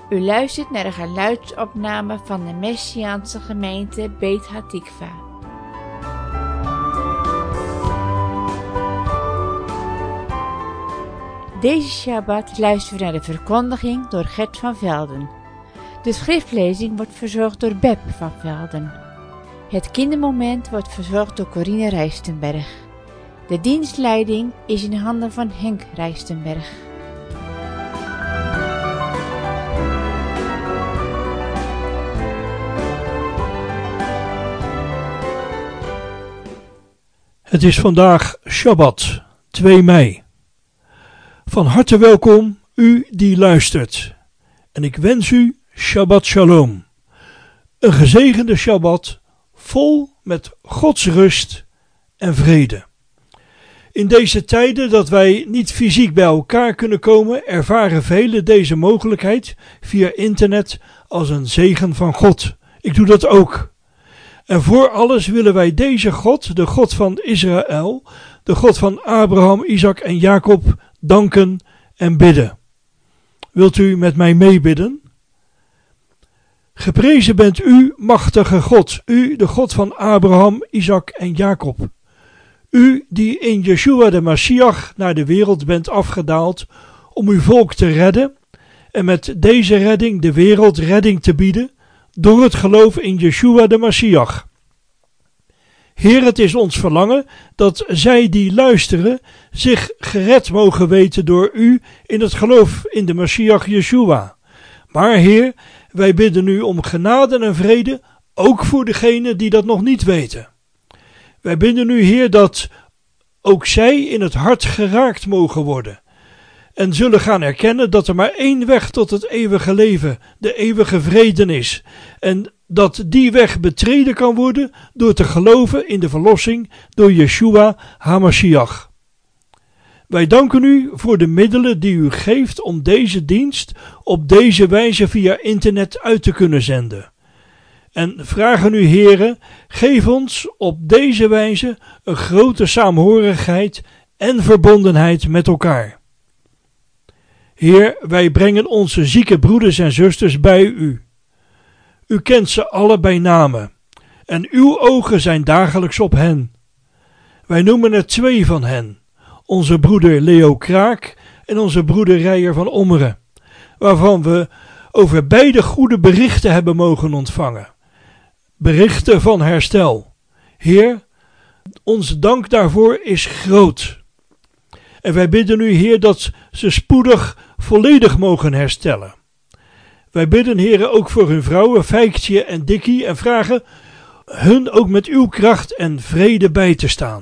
U luistert naar de geluidsopname van de Messiaanse gemeente Beit Hatikva. Deze Shabbat luisteren we naar de verkondiging door Gert van Velden. De schriftlezing wordt verzorgd door Beb van Velden. Het kindermoment wordt verzorgd door Corine Rijstenberg. De dienstleiding is in handen van Henk Rijstenberg. Het is vandaag Shabbat, 2 mei. Van harte welkom, u die luistert. En ik wens u Shabbat Shalom. Een gezegende Shabbat, vol met Gods rust en vrede. In deze tijden dat wij niet fysiek bij elkaar kunnen komen, ervaren velen deze mogelijkheid via internet als een zegen van God. Ik doe dat ook. En voor alles willen wij deze God, de God van Israël, de God van Abraham, Isaac en Jacob, danken en bidden. Wilt u met mij meebidden? Geprezen bent u, machtige God, u, de God van Abraham, Isaac en Jacob. U die in Yeshua de Mashiach naar de wereld bent afgedaald om uw volk te redden en met deze redding de wereld redding te bieden door het geloof in Yeshua de Mashiach. Heer, het is ons verlangen dat zij die luisteren zich gered mogen weten door u in het geloof in de Mashiach Yeshua. Maar Heer, wij bidden u om genade en vrede, ook voor degenen die dat nog niet weten. Wij bidden u, Heer, dat ook zij in het hart geraakt mogen worden en zullen gaan erkennen dat er maar één weg tot het eeuwige leven, de eeuwige vrede is, en dat die weg betreden kan worden door te geloven in de verlossing door Yeshua HaMashiach. Wij danken u voor de middelen die u geeft om deze dienst op deze wijze via internet uit te kunnen zenden. En vragen u, Heere, geef ons op deze wijze een grote saamhorigheid en verbondenheid met elkaar. Heer, wij brengen onze zieke broeders en zusters bij u. U kent ze alle bij name en uw ogen zijn dagelijks op hen. Wij noemen er 2 van hen, onze broeder Leo Kraak en onze broeder Rijer van Ommeren, waarvan we over beide goede berichten hebben mogen ontvangen. Berichten van herstel. Heer, onze dank daarvoor is groot. En wij bidden u, Heer, dat ze spoedig volledig mogen herstellen. Wij bidden, Heer, ook voor hun vrouwen, Fijktje en Dikkie, en vragen hun ook met uw kracht en vrede bij te staan.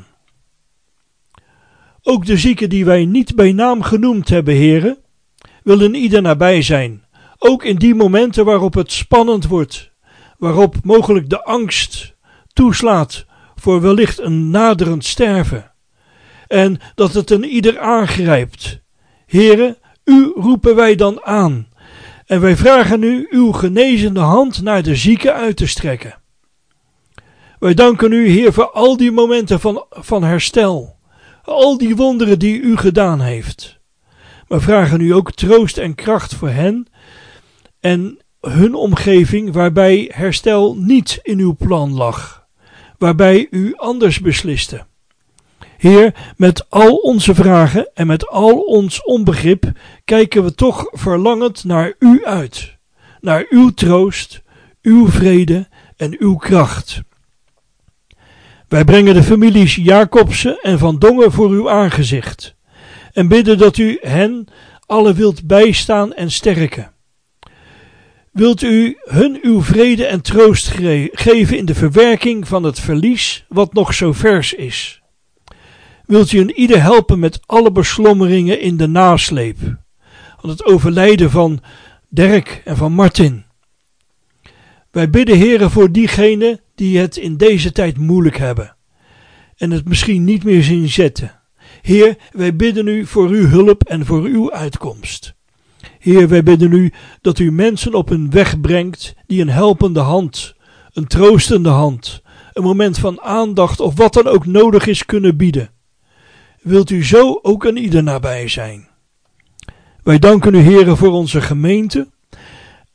Ook de zieken die wij niet bij naam genoemd hebben, Heer, willen ieder nabij zijn. Ook in die momenten waarop het spannend wordt, waarop mogelijk de angst toeslaat voor wellicht een naderend sterven. En dat het een ieder aangrijpt. Heere, u roepen wij dan aan. En wij vragen u uw genezende hand naar de zieken uit te strekken. Wij danken u, Heer, voor al die momenten van herstel. Al die wonderen die u gedaan heeft. Maar vragen u ook troost en kracht voor hen en hun omgeving waarbij herstel niet in uw plan lag. Waarbij u anders besliste. Heer, met al onze vragen en met al ons onbegrip kijken we toch verlangend naar u uit. Naar uw troost, uw vrede en uw kracht. Wij brengen de families Jacobsen en Van Dongen voor uw aangezicht en bidden dat u hen alle wilt bijstaan en sterken. Wilt u hun uw vrede en troost geven in de verwerking van het verlies wat nog zo vers is. Wilt u een ieder helpen met alle beslommeringen in de nasleep, van het overlijden van Dirk en van Martin. Wij bidden, Heere, voor diegenen die het in deze tijd moeilijk hebben en het misschien niet meer zien zitten. Heer, wij bidden u voor uw hulp en voor uw uitkomst. Heer, wij bidden u dat u mensen op hun weg brengt die een helpende hand, een troostende hand, een moment van aandacht of wat dan ook nodig is kunnen bieden. Wilt u zo ook een ieder nabij zijn. Wij danken u, Heere, voor onze gemeente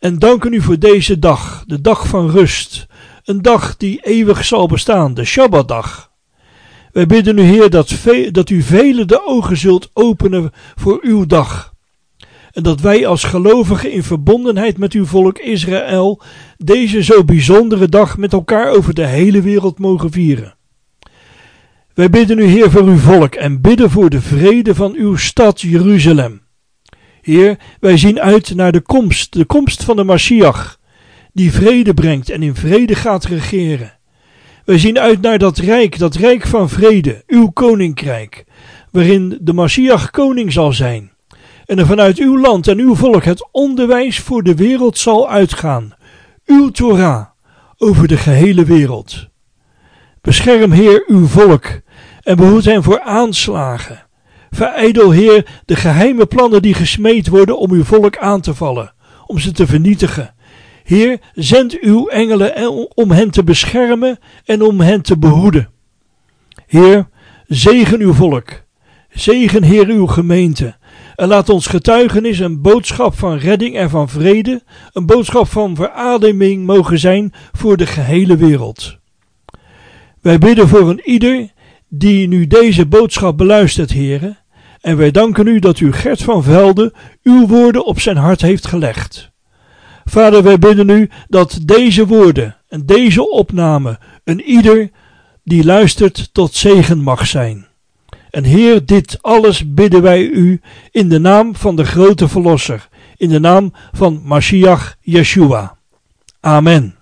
en danken u voor deze dag, de dag van rust, een dag die eeuwig zal bestaan, de Shabbatdag. Wij bidden u, Heer, dat u velen de ogen zult openen voor uw dag. En dat wij als gelovigen in verbondenheid met uw volk Israël deze zo bijzondere dag met elkaar over de hele wereld mogen vieren. Wij bidden u, Heer, voor uw volk en bidden voor de vrede van uw stad Jeruzalem. Heer, wij zien uit naar de komst van de Mashiach, die vrede brengt en in vrede gaat regeren. Wij zien uit naar dat rijk van vrede, uw koninkrijk, waarin de Mashiach koning zal zijn. En er vanuit uw land en uw volk het onderwijs voor de wereld zal uitgaan. Uw Torah over de gehele wereld. Bescherm, Heer, uw volk en behoed hen voor aanslagen. Verijdel, Heer, de geheime plannen die gesmeed worden om uw volk aan te vallen, om ze te vernietigen. Heer, zend uw engelen om hen te beschermen en om hen te behoeden. Heer, zegen uw volk. Zegen, Heer, uw gemeente. En laat ons getuigenis een boodschap van redding en van vrede, een boodschap van verademing mogen zijn voor de gehele wereld. Wij bidden voor een ieder die nu deze boodschap beluistert, Heere, en wij danken u dat u Gert van Velde uw woorden op zijn hart heeft gelegd. Vader, wij bidden u dat deze woorden en deze opname een ieder die luistert tot zegen mag zijn. En Heer, dit alles bidden wij u in de naam van de grote Verlosser, in de naam van Mashiach Yeshua. Amen.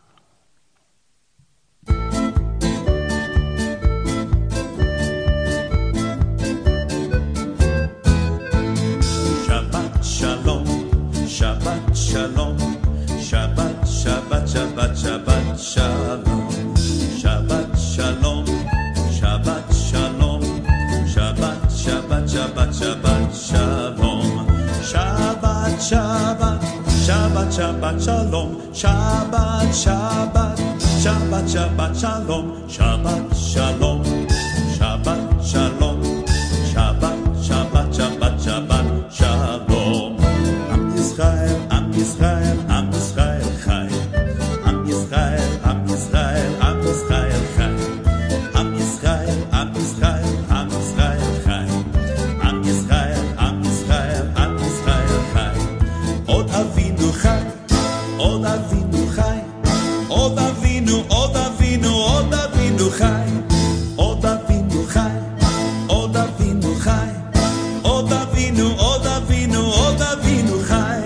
Shabbat shalom, Shabbat shalom, Shabbat, Shabbat, Shabbat, Shabbat shalom, Shabbat shalom, Shabbat shalom, Shabbat, Shabbat, Shabbat, Shabbat shalom, Shabbat, Shabbat, Shabbat, Shabbat shalom, Shabbat, Shabbat, Shabbat, Shabbat shalom, Shabbat shalom, Shabbat shalom, Shabbat, Shabbat, Shabbat, Shabbat shalom. Am Yisrael, Am Yisrael, Am Yisrael chai. Am Yisrael, Am Yisrael, Am Yisrael chai. Am Yisrael, Am Yisrael, Am Yisrael chai. Am Yisrael, Am Yisrael, Am Yisrael chai. Od Avinu chai, Od Avinu chai. Od Avinu, Od Avinu, Od Avinu chai. Od Avinu chai, Od Avinu chai. Od Avinu, Od Avinu, Od Avinu chai.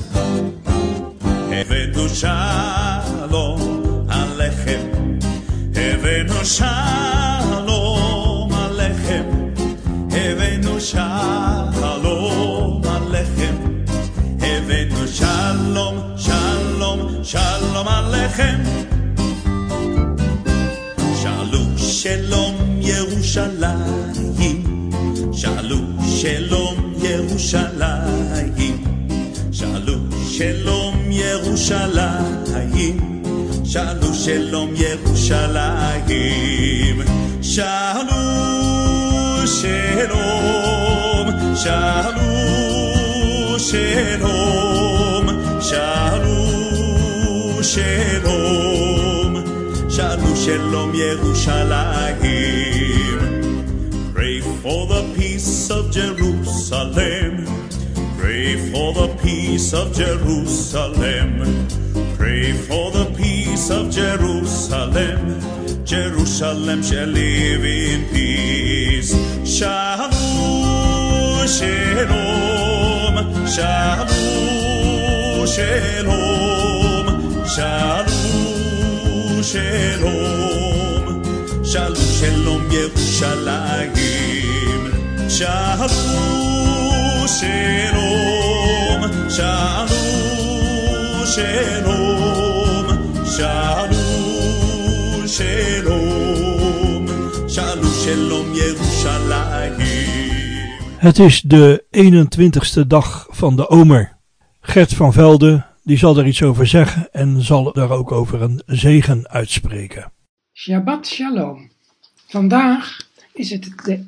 Havenu shalom alechem, Havenu shalom alechem, Havenu shalom alechem, Havenu shalom, shalom, shalom alechem. Shalu shalom Yerushalayim, Shalu shalom Yerushalayim, Shalu shalom Yerushalayim, Shalu shalom Yerushalayim, Shalu shalom, Shalu shalom, Shalu shalom, Shalu shalom Yerushalayim. Pray for the peace of Jerusalem. Pray for the peace of Jerusalem. Pray for the peace of Jerusalem. Jerusalem shall live in peace. Shalom, shalom, shalom, shalom, shalom, shalom, shalom, shalom, Yerushalayim. Shalom, shalom, shalom, shalom, shalom, shalom, shalom, shalom, Yerushalayim. Het is de 21ste dag van de Omer. Gert van Velde die zal er iets over zeggen en zal daar ook over een zegen uitspreken. Shabbat shalom. Vandaag is het de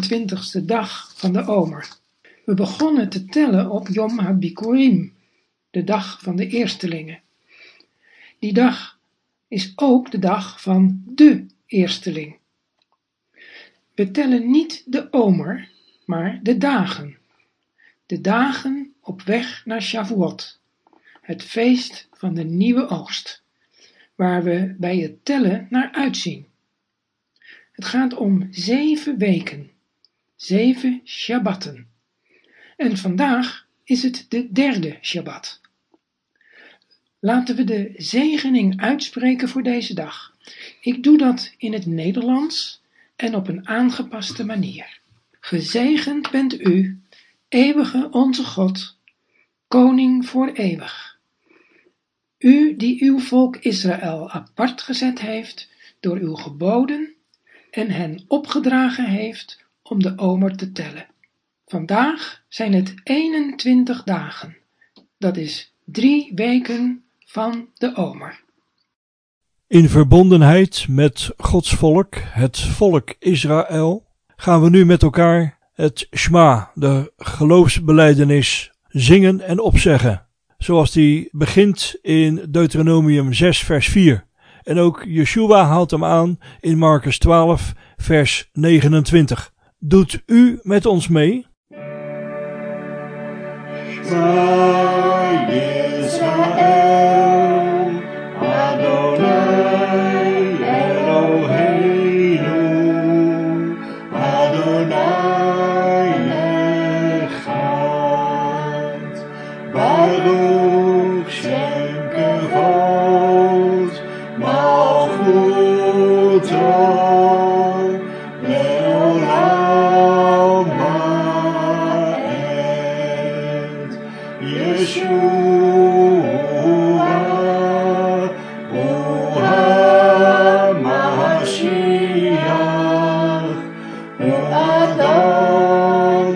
21ste dag van de Omer. We begonnen te tellen op Yom HaBikurim, de dag van de eerstelingen. Die dag is ook de dag van de eersteling. We tellen niet de omer, maar de dagen. De dagen op weg naar Shavuot, het feest van de nieuwe oogst, waar we bij het tellen naar uitzien. Het gaat om 7 weken, 7 Shabbatten. En vandaag is het de 3e Shabbat. Laten we de zegening uitspreken voor deze dag. Ik doe dat in het Nederlands en op een aangepaste manier. Gezegend bent u, eeuwige onze God, koning voor eeuwig. U die uw volk Israël apart gezet heeft door uw geboden en hen opgedragen heeft om de omer te tellen. Vandaag zijn het 21 dagen, dat is 3 weken van de omer. In verbondenheid met Gods volk, het volk Israël, gaan we nu met elkaar het Shema, de geloofsbelijdenis, zingen en opzeggen, zoals die begint in Deuteronomium 6 vers 4. En ook Yeshua haalt hem aan in Marcus 12 vers 29. Doet u met ons mee? Shema Yisrael, Adonai Eloheinu, Adonai Echad, Baruch Shem Kevod, Malchuto, Leolam Ha'ed, Yeshua, Hu HaMashiach, Hu Adon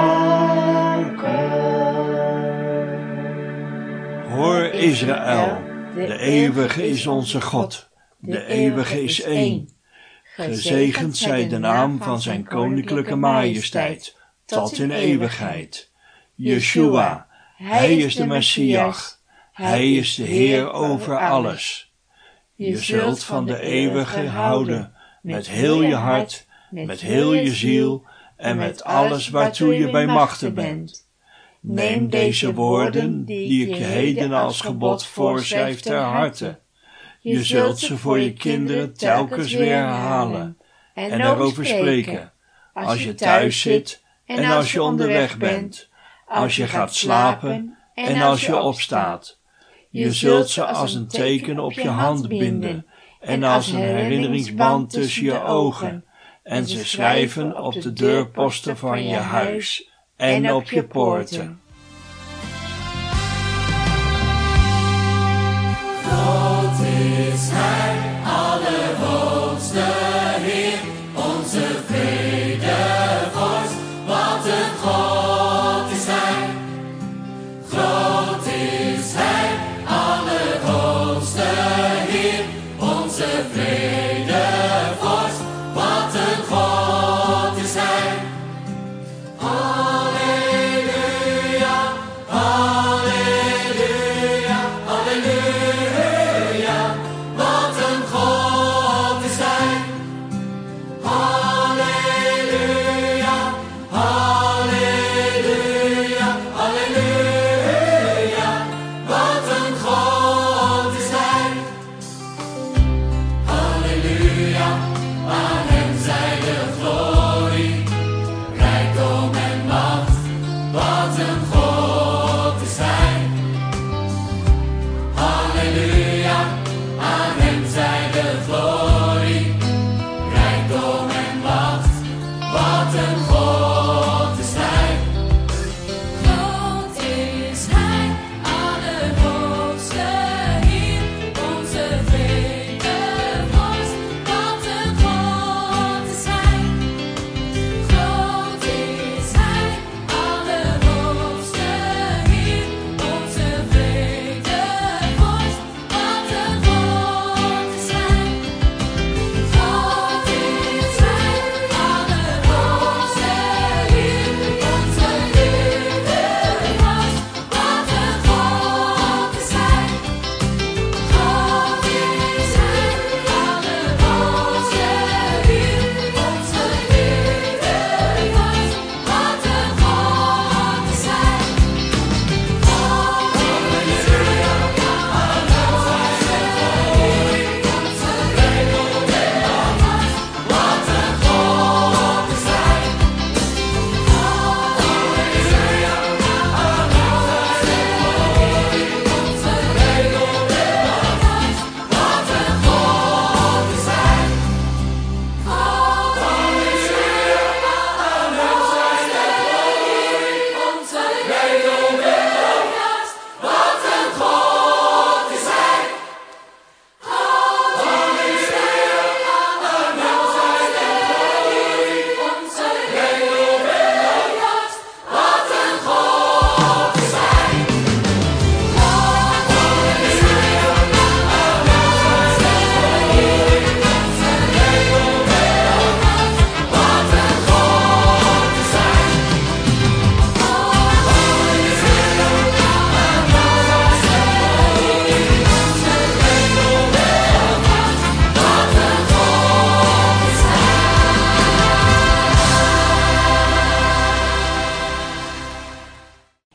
HaKol. Hoor Israël, de eeuwige is onze God, de eeuwige is één. Gezegend zij de naam van zijn koninklijke majesteit, tot in eeuwigheid. Yeshua, hij is de Messias, hij is de Heer over alles. Je zult van de eeuwige houden, met heel je hart, met heel je ziel en met alles waartoe je bij machten bent. Neem deze woorden, die ik je heden als gebod voorschrijf, ter harte. Je zult ze voor je kinderen telkens weer herhalen en erover spreken, als je thuis zit en als je onderweg bent, als je gaat slapen en als je opstaat. Je zult ze als een teken op je hand binden en als een herinneringsband tussen je ogen en ze schrijven op de deurposten van je huis en op je poorten. God is Hij, Allerhoogste Heer, onze vredevorst. Wat een God is Hij. God is Hij, Allerhoogste Heer, onze vredevorst. Wat een God is Hij. Halleluja, halleluja, halleluja. Wat een God is Hij. Halleluja, halleluja, halleluja. Wat een God is Hij. Halleluja, aan Hem zij de glorie, rijkdom en macht.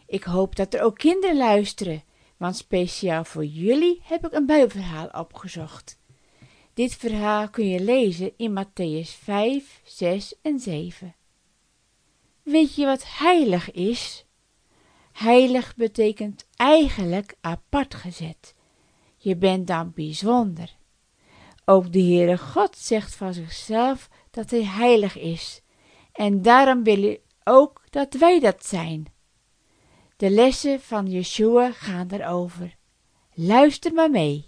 Ik hoop dat er ook kinderen luisteren, want speciaal voor jullie heb ik een Bijbelverhaal opgezocht. Dit verhaal kun je lezen in Mattheüs 5, 6 en 7. Weet je wat heilig is? Heilig betekent eigenlijk apart gezet. Je bent dan bijzonder. Ook de Heere God zegt van zichzelf dat hij heilig is. En daarom wil hij ook dat wij dat zijn. De lessen van Yeshua gaan daarover. Luister maar mee.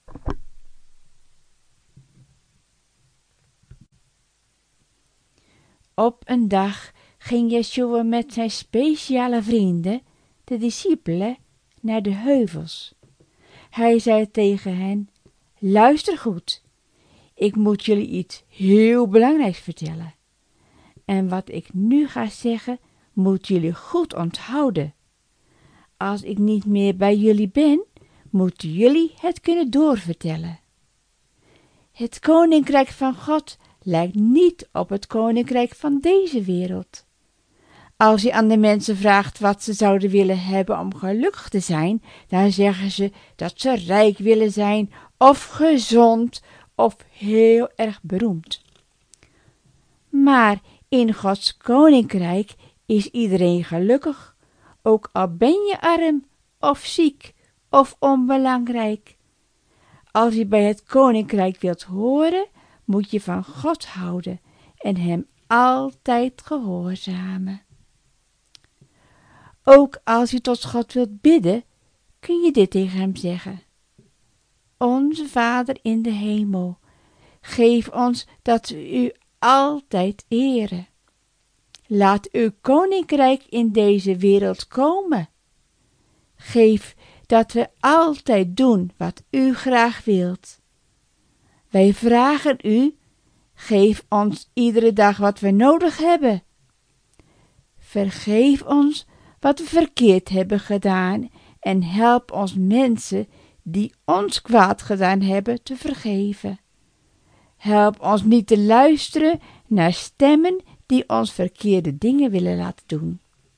Op een dag ging Yeshua met zijn speciale vrienden, de discipelen, naar de heuvels. Hij zei tegen hen: luister goed, ik moet jullie iets heel belangrijks vertellen. En wat ik nu ga zeggen, moeten jullie goed onthouden. Als ik niet meer bij jullie ben, moeten jullie het kunnen doorvertellen. Het koninkrijk van God lijkt niet op het koninkrijk van deze wereld. Als je aan de mensen vraagt wat ze zouden willen hebben om gelukkig te zijn, dan zeggen ze dat ze rijk willen zijn, of gezond, of heel erg beroemd. Maar in Gods koninkrijk is iedereen gelukkig, ook al ben je arm, of ziek, of onbelangrijk. Als je bij het koninkrijk wilt horen, moet je van God houden en hem altijd gehoorzamen. Ook als je tot God wilt bidden, kun je dit tegen hem zeggen. Onze Vader in de hemel, geef ons dat we u altijd eren. Laat uw koninkrijk in deze wereld komen. Geef dat we altijd doen wat u graag wilt. Wij vragen u, geef ons iedere dag wat we nodig hebben. Vergeef ons wat we verkeerd hebben gedaan en help ons mensen die ons kwaad gedaan hebben te vergeven. Help ons niet te luisteren naar stemmen die ons verkeerde dingen willen laten doen.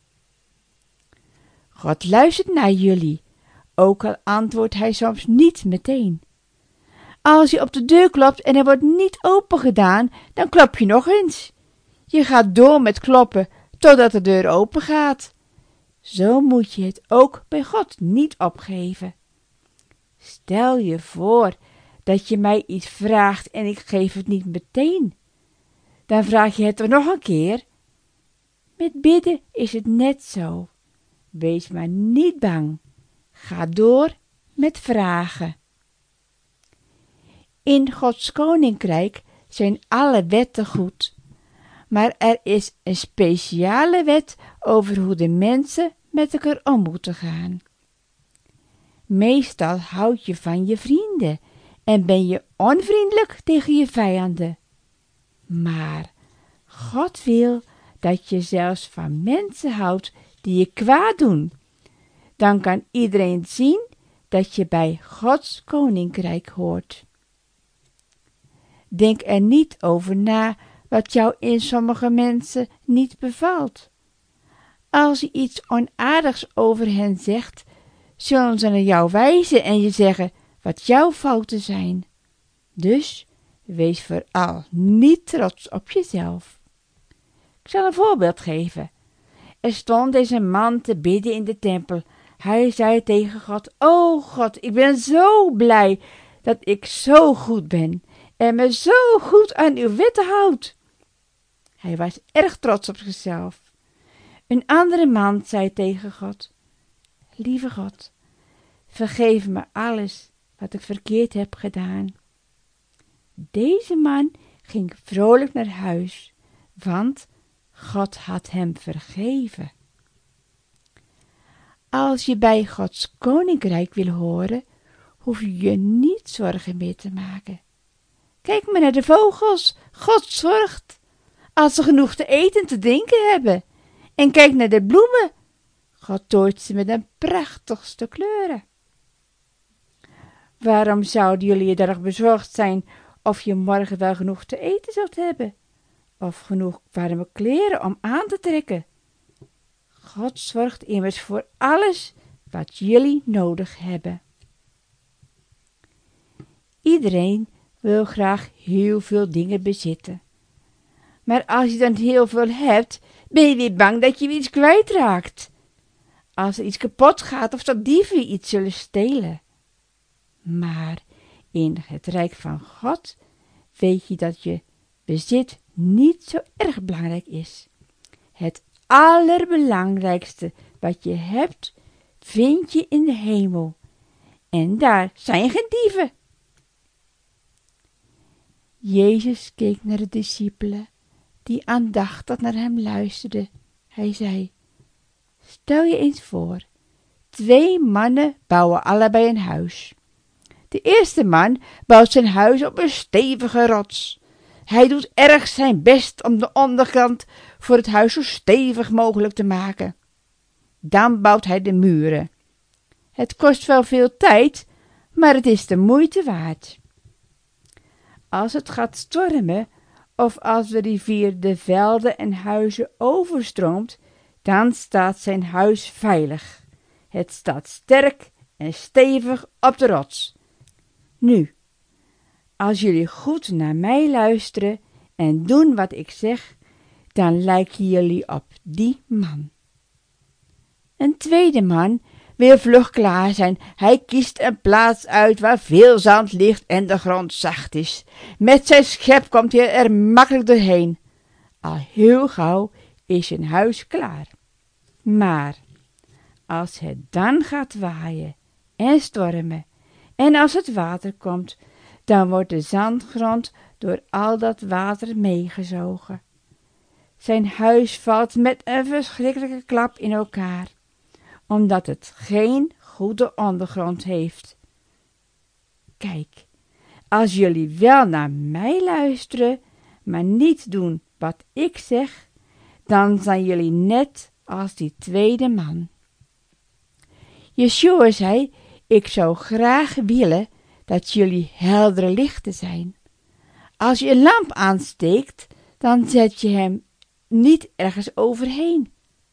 God luistert naar jullie, ook al antwoordt hij soms niet meteen. Als je op de deur klopt en er wordt niet open gedaan, dan klop je nog eens. Je gaat door met kloppen totdat de deur open gaat. Zo moet je het ook bij God niet opgeven. Stel je voor dat je mij iets vraagt en ik geef het niet meteen. Dan vraag je het er nog een keer. Met bidden is het net zo. Wees maar niet bang. Ga door met vragen. In Gods koninkrijk zijn alle wetten goed, maar er is een speciale wet over hoe de mensen met elkaar om moeten gaan. Meestal houd je van je vrienden en ben je onvriendelijk tegen je vijanden. Maar God wil dat je zelfs van mensen houdt die je kwaad doen. Dan kan iedereen zien dat je bij Gods koninkrijk hoort. Denk er niet over na wat jou in sommige mensen niet bevalt. Als je iets onaardigs over hen zegt, zullen ze naar jou wijzen en je zeggen wat jouw fouten zijn. Dus wees vooral niet trots op jezelf. Ik zal een voorbeeld geven. Er stond deze man te bidden in de tempel. Hij zei tegen God: "O God, ik ben zo blij dat ik zo goed ben en me zo goed aan uw wetten houd." Hij was erg trots op zichzelf. Een andere man zei tegen God: "Lieve God, vergeef me alles wat ik verkeerd heb gedaan." Deze man ging vrolijk naar huis, want God had hem vergeven. Als je bij Gods koninkrijk wil horen, hoef je je niet zorgen meer te maken. Kijk maar naar de vogels. God zorgt als ze genoeg te eten en te drinken hebben. En kijk naar de bloemen. God tooit ze met de prachtigste kleuren. Waarom zouden jullie je erg bezorgd zijn of je morgen wel genoeg te eten zult hebben? Of genoeg warme kleren om aan te trekken? God zorgt immers voor alles wat jullie nodig hebben. Iedereen wil graag heel veel dingen bezitten. Maar als je dan heel veel hebt, ben je weer bang dat je weer iets kwijtraakt. Als er iets kapot gaat of dat dieven iets zullen stelen. Maar in het rijk van God weet je dat je bezit niet zo erg belangrijk is. Het allerbelangrijkste wat je hebt, vind je in de hemel. En daar zijn geen dieven. Jezus keek naar de discipelen, die aandachtig naar hem luisterden. Hij zei, stel je eens voor, 2 mannen bouwen allebei een huis. De eerste man bouwt zijn huis op een stevige rots. Hij doet erg zijn best om de onderkant voor het huis zo stevig mogelijk te maken. Dan bouwt hij de muren. Het kost wel veel tijd, maar het is de moeite waard. Als het gaat stormen, of als de rivier de velden en huizen overstroomt, dan staat zijn huis veilig. Het staat sterk en stevig op de rots. Nu, als jullie goed naar mij luisteren en doen wat ik zeg, dan lijken jullie op die man. Een tweede man wil vlug klaar zijn. Hij kiest een plaats uit waar veel zand ligt en de grond zacht is. Met zijn schep komt hij er makkelijk doorheen. Al heel gauw is zijn huis klaar. Maar als het dan gaat waaien en stormen en als het water komt, dan wordt de zandgrond door al dat water meegezogen. Zijn huis valt met een verschrikkelijke klap in elkaar, omdat het geen goede ondergrond heeft. Kijk, als jullie wel naar mij luisteren, maar niet doen wat ik zeg, dan zijn jullie net als die tweede man. Yeshua zei, ik zou graag willen dat jullie heldere lichten zijn. Als je een lamp aansteekt, dan zet je hem niet ergens overheen.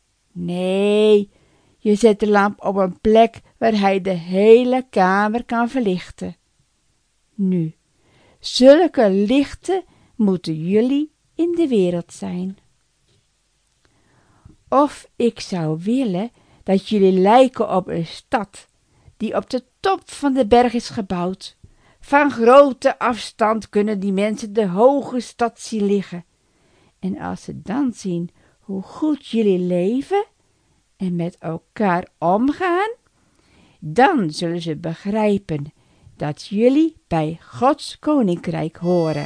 Nee, je zet de lamp op een plek waar hij de hele kamer kan verlichten. Nu, zulke lichten moeten jullie in de wereld zijn. Of ik zou willen dat jullie lijken op een stad die op de top van de berg is gebouwd. Van grote afstand kunnen die mensen de hoge stad zien liggen. En als ze dan zien hoe goed jullie leven en met elkaar omgaan, dan zullen ze begrijpen dat jullie bij Gods koninkrijk horen.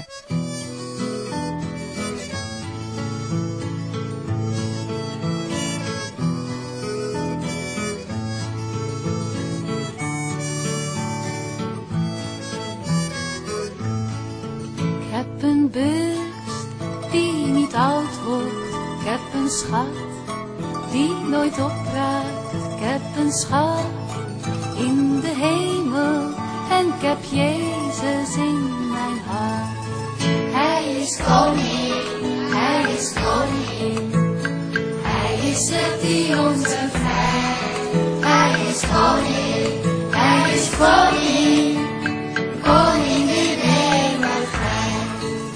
Ik heb een beurs die niet oud wordt. Ik heb een schat die nooit opraakt. Ik heb een schat in de hemel en ik heb Jezus in mijn hart. Hij is koning, hij is koning. Hij is het die ons bevrijdt. Hij is koning, hij is koning. Koning in eeuwigheid.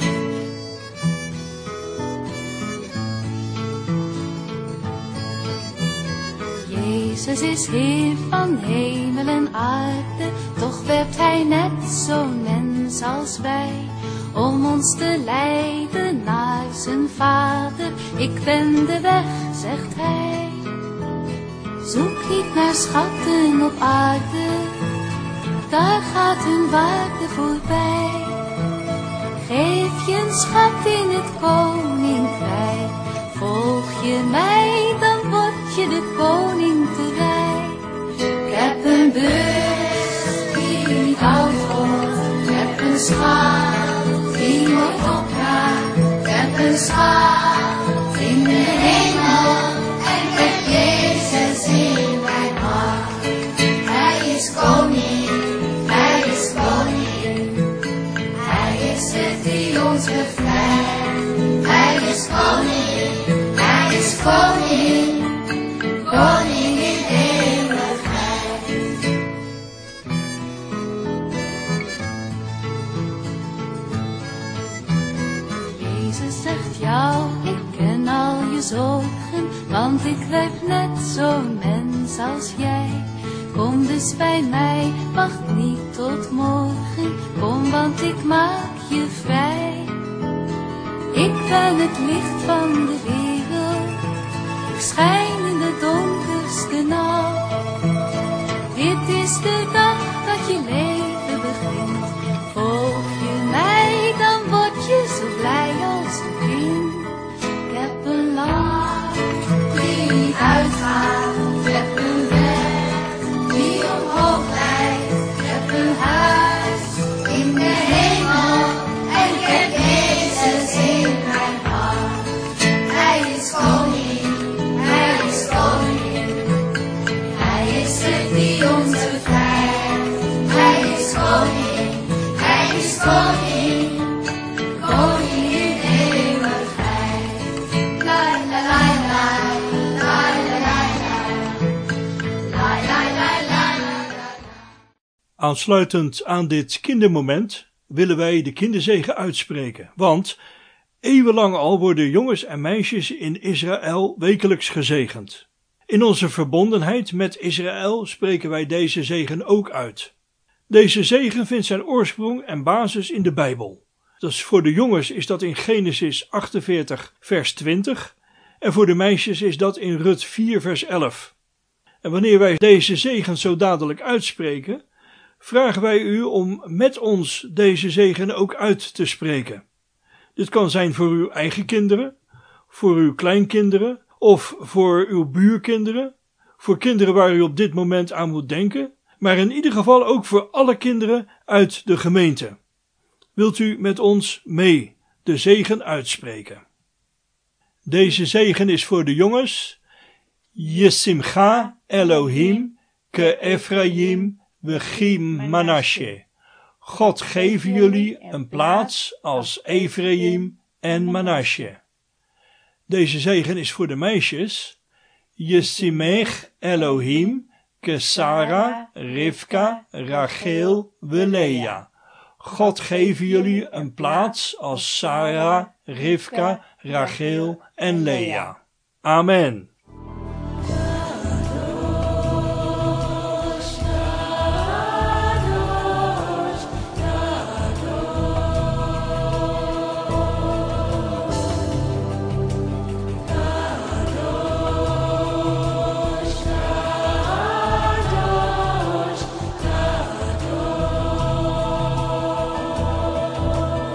Jezus is Heer van hemel en aarde, toch werd hij net zo'n mens als wij, om ons te leiden naar zijn Vader. Ik ben de weg, zegt hij. Zoek niet naar schatten op aarde, daar gaat hun waarde voorbij. Geef je een schat in het koninkrijk, volg je mij, dan word je de koning te rijk. Ik heb een beurs die niet oud wordt, ik heb een schat die nooit opraakt. Ik heb een schat in de hemel en ik heb Jezus in mijn hart. Hij is koning, hij is koning. Hij is het die ons bevrijdt. Hij is koning, hij is koning. koning in eeuwigheid. Jezus zegt jou, ik ken al je zorgen, want ik blijf net zo'n mens als jij. Kom dus bij mij, wacht niet tot morgen, kom want ik maak je vrij. Ik ben het licht van de wereld, ik schijn in de donkerste nacht. Dit is de dag dat je leven begint, volg je mij dan word je zo blij als een kind. Ik heb een lamp die niet uitgaat, ik heb een weg die omhoog leidt, ik heb een huis in de hemel en ik heb Jezus in mijn hart. Hij is koning, hij is koning, hij is het die ons bevrijdt. Hij is koning, hij is koning, koning in eeuwigheid. La la la la, la la la la, la la la la. Aansluitend aan dit kindermoment willen wij de kinderzegen uitspreken, want eeuwenlang al worden jongens en meisjes in Israël wekelijks gezegend. In onze verbondenheid met Israël spreken wij deze zegen ook uit. Deze zegen vindt zijn oorsprong en basis in de Bijbel. Dus voor de jongens is dat in Genesis 48 vers 20 en voor de meisjes is dat in Rut 4 vers 11. En wanneer wij deze zegen zo dadelijk uitspreken, vragen wij u om met ons deze zegen ook uit te spreken. Dit kan zijn voor uw eigen kinderen, voor uw kleinkinderen of voor uw buurkinderen, voor kinderen waar u op dit moment aan moet denken, maar in ieder geval ook voor alle kinderen uit de gemeente. Wilt u met ons mee de zegen uitspreken? Deze zegen is voor de jongens. Yesimcha Elohim ke Ephraim vechim Manasseh. God geven jullie een plaats als Ephraim en Manasseh. Deze zegen is voor de meisjes. Yesimech Elohim ke Sarah, Rivka, Rachel, Lea. God geven jullie een plaats als Sarah, Rivka, Rachel en Lea. Amen.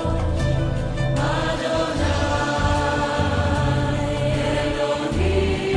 Adonai, Elohim.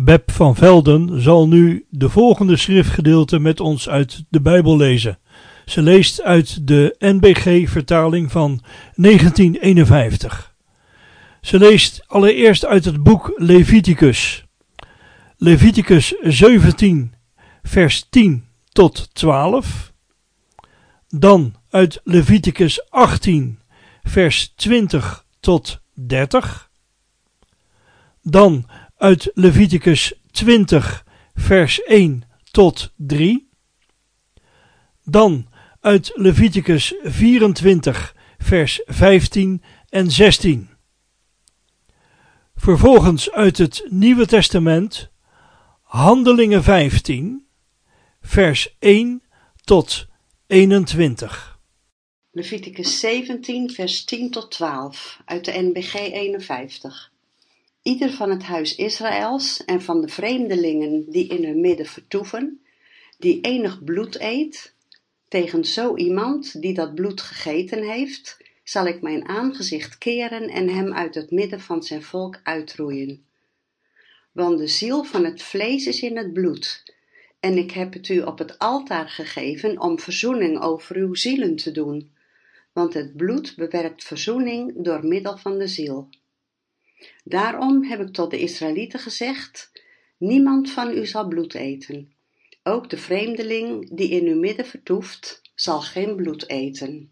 Beb van Velden zal nu de volgende schriftgedeelte met ons uit de Bijbel lezen. Ze leest uit de NBG-vertaling van 1951. Ze leest allereerst uit het boek Leviticus. Leviticus 17, vers 10 tot 12. Dan uit Leviticus 18, vers 20 tot 30. Dan uit Leviticus 20, vers 1 tot 3. Dan uit Leviticus 24, vers 15 en 16. Vervolgens uit het Nieuwe Testament Handelingen 15, vers 1 tot 21. Leviticus 17, vers 10 tot 12 uit de NBG 51. Ieder van het huis Israëls en van de vreemdelingen die in hun midden vertoeven, die enig bloed eet, tegen zo iemand die dat bloed gegeten heeft, zal ik mijn aangezicht keren en hem uit het midden van zijn volk uitroeien. Want de ziel van het vlees is in het bloed, en ik heb het u op het altaar gegeven om verzoening over uw zielen te doen, want het bloed bewerkt verzoening door middel van de ziel. Daarom heb ik tot de Israëlieten gezegd, niemand van u zal bloed eten. Ook de vreemdeling die in uw midden vertoeft, zal geen bloed eten.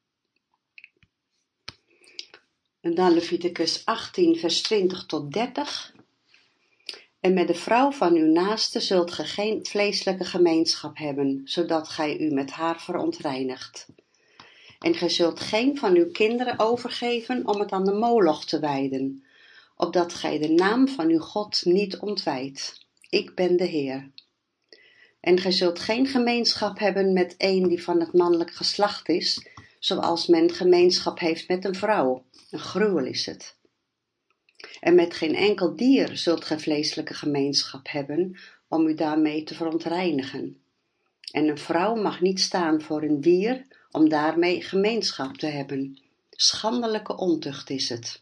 En dan Leviticus 18, vers 20 tot 30. En met de vrouw van uw naaste zult ge geen vleeselijke gemeenschap hebben, zodat gij u met haar verontreinigt. En gij zult geen van uw kinderen overgeven om het aan de moloch te wijden, opdat gij de naam van uw God niet ontwijdt. Ik ben de Heer. En gij zult geen gemeenschap hebben met een die van het mannelijk geslacht is, zoals men gemeenschap heeft met een vrouw. Een gruwel is het. En met geen enkel dier zult gij vleeselijke gemeenschap hebben, om u daarmee te verontreinigen. En een vrouw mag niet staan voor een dier, om daarmee gemeenschap te hebben. Schandelijke ontucht is het.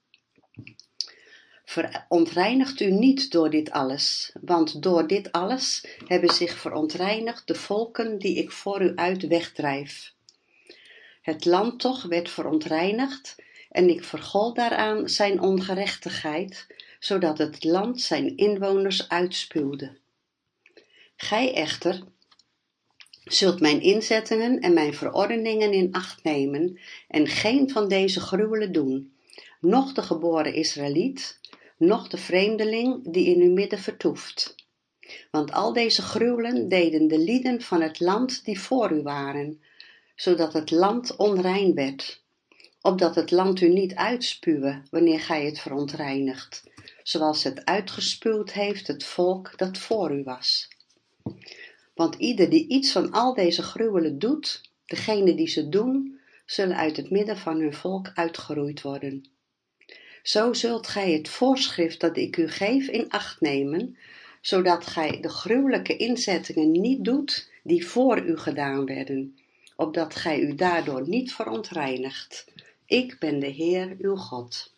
Verontreinigt u niet door dit alles, want door dit alles hebben zich verontreinigd de volken die ik voor u uit wegdrijf. Het land toch werd verontreinigd, en ik vergold daaraan zijn ongerechtigheid, zodat het land zijn inwoners uitspuwde. Gij echter zult mijn inzettingen en mijn verordeningen in acht nemen, en geen van deze gruwelen doen, noch de geboren Israëliet, noch de vreemdeling die in uw midden vertoeft. Want al deze gruwelen deden de lieden van het land die voor u waren, zodat het land onrein werd, opdat het land u niet uitspuwe wanneer gij het verontreinigt, zoals het uitgespuwd heeft het volk dat voor u was. Want ieder die iets van al deze gruwelen doet, degenen die ze doen, zullen uit het midden van hun volk uitgeroeid worden. Zo zult gij het voorschrift dat ik u geef in acht nemen, zodat gij de gruwelijke inzettingen niet doet die voor u gedaan werden, opdat gij u daardoor niet verontreinigt. Ik ben de Heer uw God.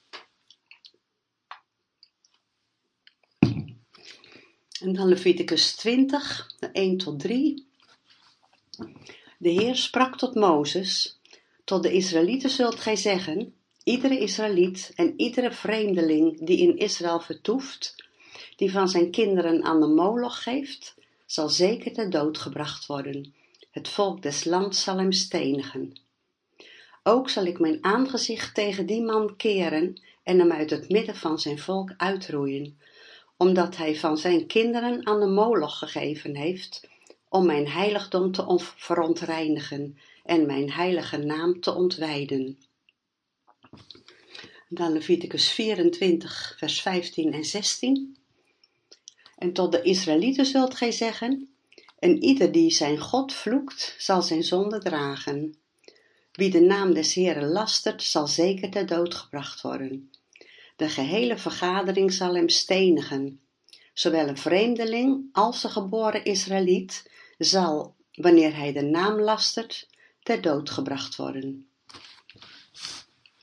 En dan Leviticus 20, 1 tot 3. De Heer sprak tot Mozes, tot de Israëlieten zult gij zeggen, iedere Israëliet en iedere vreemdeling die in Israël vertoeft, die van zijn kinderen aan de moloch geeft, zal zeker ter dood gebracht worden. Het volk des lands zal hem stenigen. Ook zal ik mijn aangezicht tegen die man keren en hem uit het midden van zijn volk uitroeien, omdat hij van zijn kinderen aan de moloch gegeven heeft, om mijn heiligdom te verontreinigen en mijn heilige naam te ontwijden. Dan Leviticus 24, vers 15 en 16. En tot de Israëlieten zult gij zeggen, en ieder die zijn God vloekt, zal zijn zonde dragen. Wie de naam des Heeren lastert, zal zeker ter dood gebracht worden. De gehele vergadering zal hem stenigen. Zowel een vreemdeling als een geboren Israëliet zal, wanneer hij de naam lastert, ter dood gebracht worden.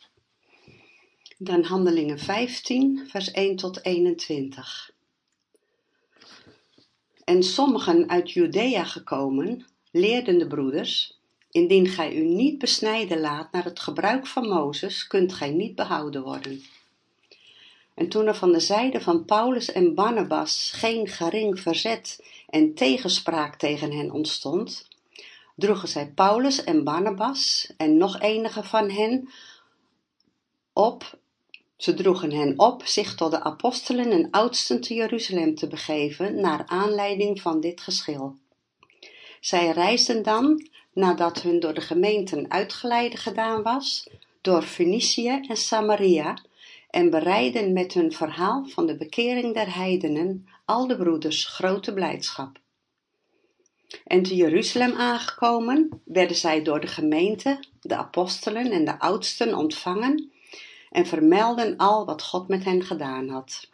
Dan Handelingen 15, vers 1 tot 21. En sommigen uit Judea gekomen, leerden de broeders, indien gij u niet besnijden laat naar het gebruik van Mozes, kunt gij niet behouden worden. En toen er van de zijde van Paulus en Barnabas geen gering verzet en tegenspraak tegen hen ontstond, droegen zij Paulus en Barnabas en nog enige van hen op. Ze droegen hen op zich tot de apostelen en oudsten te Jeruzalem te begeven, naar aanleiding van dit geschil. Zij reisden dan, nadat hun door de gemeenten uitgeleide gedaan was, door Fenicië en Samaria, en bereidden met hun verhaal van de bekering der heidenen al de broeders grote blijdschap. En te Jeruzalem aangekomen, werden zij door de gemeente, de apostelen en de oudsten ontvangen en vermelden al wat God met hen gedaan had.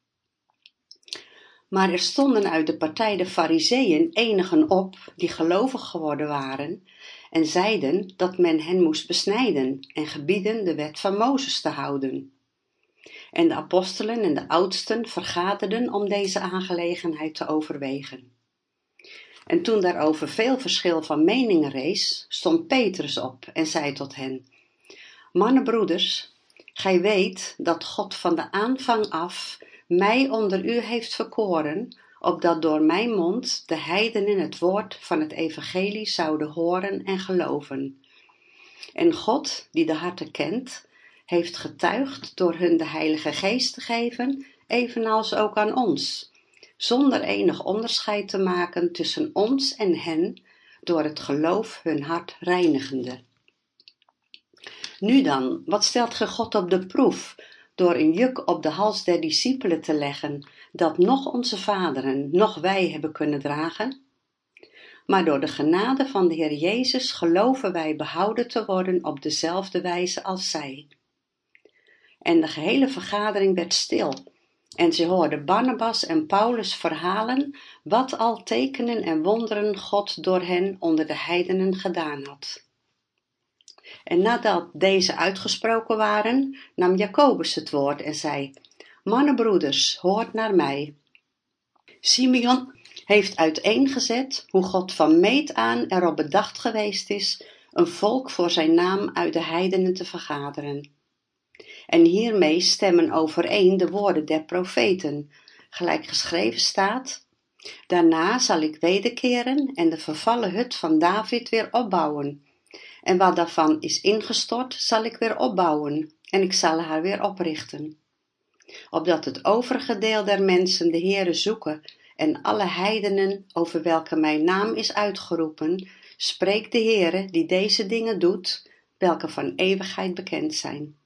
Maar er stonden uit de partij de Farizeeën enigen op die gelovig geworden waren en zeiden dat men hen moest besnijden en gebieden de wet van Mozes te houden. En de apostelen en de oudsten vergaderden om deze aangelegenheid te overwegen. En toen daarover veel verschil van meningen rees, stond Petrus op en zei tot hen: Mannenbroeders, gij weet dat God van de aanvang af mij onder u heeft verkoren, opdat door mijn mond de heidenen het woord van het evangelie zouden horen en geloven. En God, die de harten kent, heeft getuigd door hun de Heilige Geest te geven, evenals ook aan ons, zonder enig onderscheid te maken tussen ons en hen, door het geloof hun hart reinigende. Nu dan, wat stelt ge God op de proef, door een juk op de hals der discipelen te leggen, dat noch onze vaderen, noch wij hebben kunnen dragen? Maar door de genade van de Heer Jezus geloven wij behouden te worden op dezelfde wijze als zij. En de gehele vergadering werd stil, en ze hoorden Barnabas en Paulus verhalen wat al tekenen en wonderen God door hen onder de heidenen gedaan had. En nadat deze uitgesproken waren, nam Jacobus het woord en zei: Mannenbroeders, hoort naar mij. Simeon heeft uiteengezet hoe God van meet aan erop bedacht geweest is een volk voor zijn naam uit de heidenen te vergaderen. En hiermee stemmen overeen de woorden der profeten, gelijk geschreven staat: Daarna zal ik wederkeren en de vervallen hut van David weer opbouwen. En wat daarvan is ingestort, zal ik weer opbouwen, en ik zal haar weer oprichten. Opdat het overige deel der mensen de Heere zoeken, en alle heidenen over welke mijn naam is uitgeroepen, spreekt de Heere die deze dingen doet, welke van eeuwigheid bekend zijn.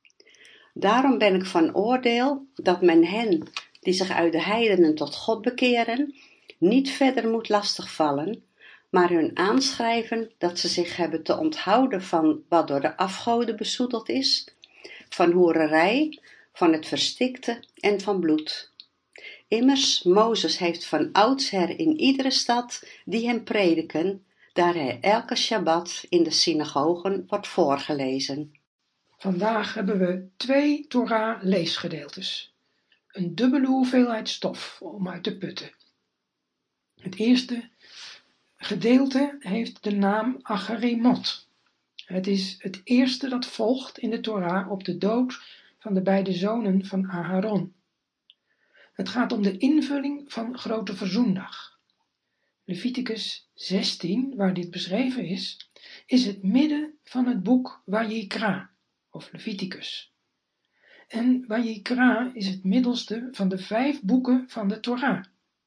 Daarom ben ik van oordeel dat men hen, die zich uit de heidenen tot God bekeren, niet verder moet lastigvallen, maar hun aanschrijven dat ze zich hebben te onthouden van wat door de afgoden bezoedeld is, van hoererij, van het verstikte en van bloed. Immers, Mozes heeft van oudsher in iedere stad die hem prediken, daar hij elke Shabbat in de synagogen wordt voorgelezen. Vandaag hebben we 2 Torah-leesgedeeltes. Een dubbele hoeveelheid stof om uit te putten. Het eerste gedeelte heeft de naam Acharimot. Het is het eerste dat volgt in de Torah op de dood van de beide zonen van Aharon. Het gaat om de invulling van Grote Verzoendag. Leviticus 16, waar dit beschreven is het midden van het boek Vayikra, of Leviticus. En Vayikra is het middelste van de 5 boeken van de Torah.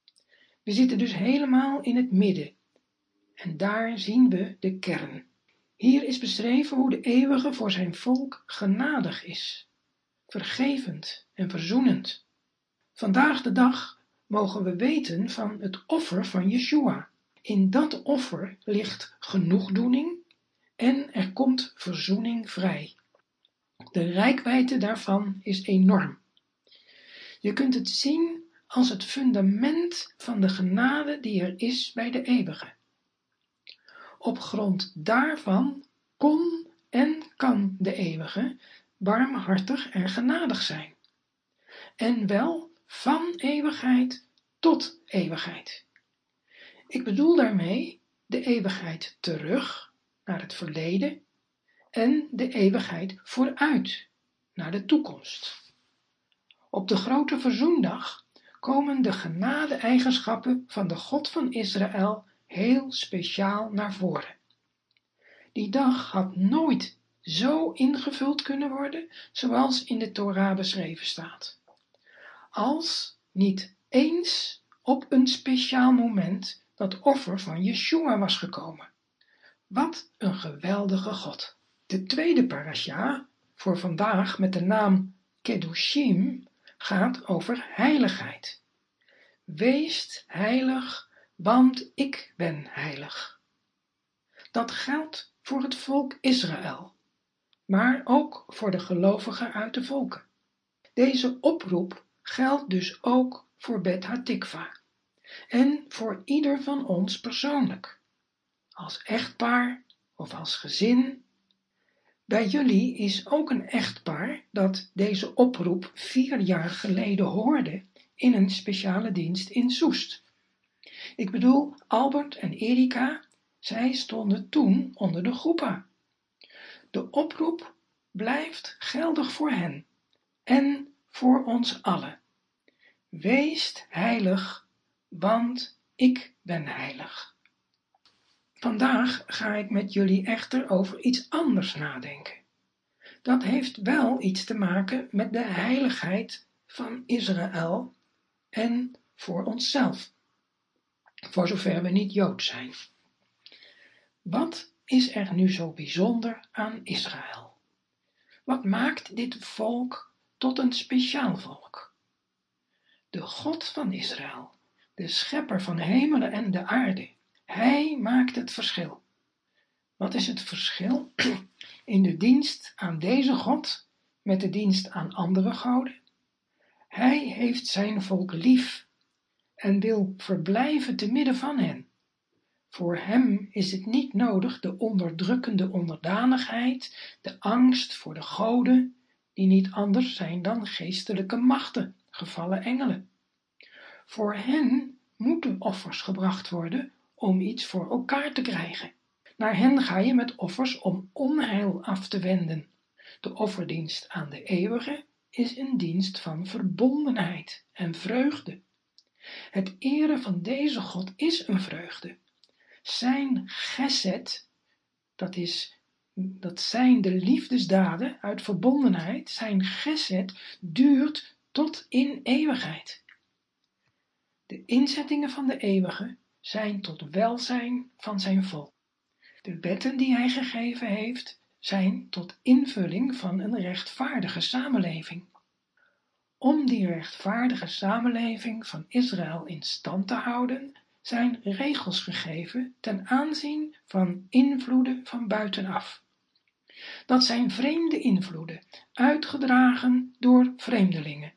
We zitten dus helemaal in het midden. En daar zien we de kern. Hier is beschreven hoe de Eeuwige voor zijn volk genadig is, vergevend en verzoenend. Vandaag de dag mogen we weten van het offer van Yeshua. In dat offer ligt genoegdoening en er komt verzoening vrij. De reikwijdte daarvan is enorm. Je kunt het zien als het fundament van de genade die er is bij de Eeuwige. Op grond daarvan kon en kan de Eeuwige barmhartig en genadig zijn. En wel van eeuwigheid tot eeuwigheid. Ik bedoel daarmee de eeuwigheid terug naar het verleden en de eeuwigheid vooruit naar de toekomst. Op de grote verzoendag komen de genade-eigenschappen van de God van Israël heel speciaal naar voren. Die dag had nooit zo ingevuld kunnen worden zoals in de Torah beschreven staat. Als niet eens op een speciaal moment dat offer van Yeshua was gekomen. Wat een geweldige God. De tweede parasha voor vandaag met de naam Kedushim gaat over heiligheid. Wees heilig, want ik ben heilig. Dat geldt voor het volk Israël, maar ook voor de gelovigen uit de volken. Deze oproep geldt dus ook voor Bet HaTikva en voor ieder van ons persoonlijk, als echtpaar of als gezin. Bij jullie is ook een echtpaar dat deze oproep 4 jaar geleden hoorde in een speciale dienst in Soest. Ik bedoel Albert en Erika, zij stonden toen onder de groepa. De oproep blijft geldig voor hen en voor ons allen. Wees heilig, want ik ben heilig. Vandaag ga ik met jullie echter over iets anders nadenken. Dat heeft wel iets te maken met de heiligheid van Israël en voor onszelf, voor zover we niet Jood zijn. Wat is er nu zo bijzonder aan Israël? Wat maakt dit volk tot een speciaal volk? De God van Israël, de schepper van hemelen en de aarde, hij maakt het verschil. Wat is het verschil in de dienst aan deze God met de dienst aan andere goden? Hij heeft zijn volk lief en wil verblijven te midden van hen. Voor hem is het niet nodig de onderdrukkende onderdanigheid, de angst voor de goden, die niet anders zijn dan geestelijke machten, gevallen engelen. Voor hen moeten offers gebracht worden om iets voor elkaar te krijgen. Naar hen ga je met offers om onheil af te wenden. De offerdienst aan de eeuwige is een dienst van verbondenheid en vreugde. Het eren van deze God is een vreugde. Zijn gesed, dat zijn de liefdesdaden uit verbondenheid, zijn gesed duurt tot in eeuwigheid. De inzettingen van de eeuwige zijn tot welzijn van zijn volk. De wetten die hij gegeven heeft, zijn tot invulling van een rechtvaardige samenleving. Om die rechtvaardige samenleving van Israël in stand te houden, zijn regels gegeven ten aanzien van invloeden van buitenaf. Dat zijn vreemde invloeden, uitgedragen door vreemdelingen.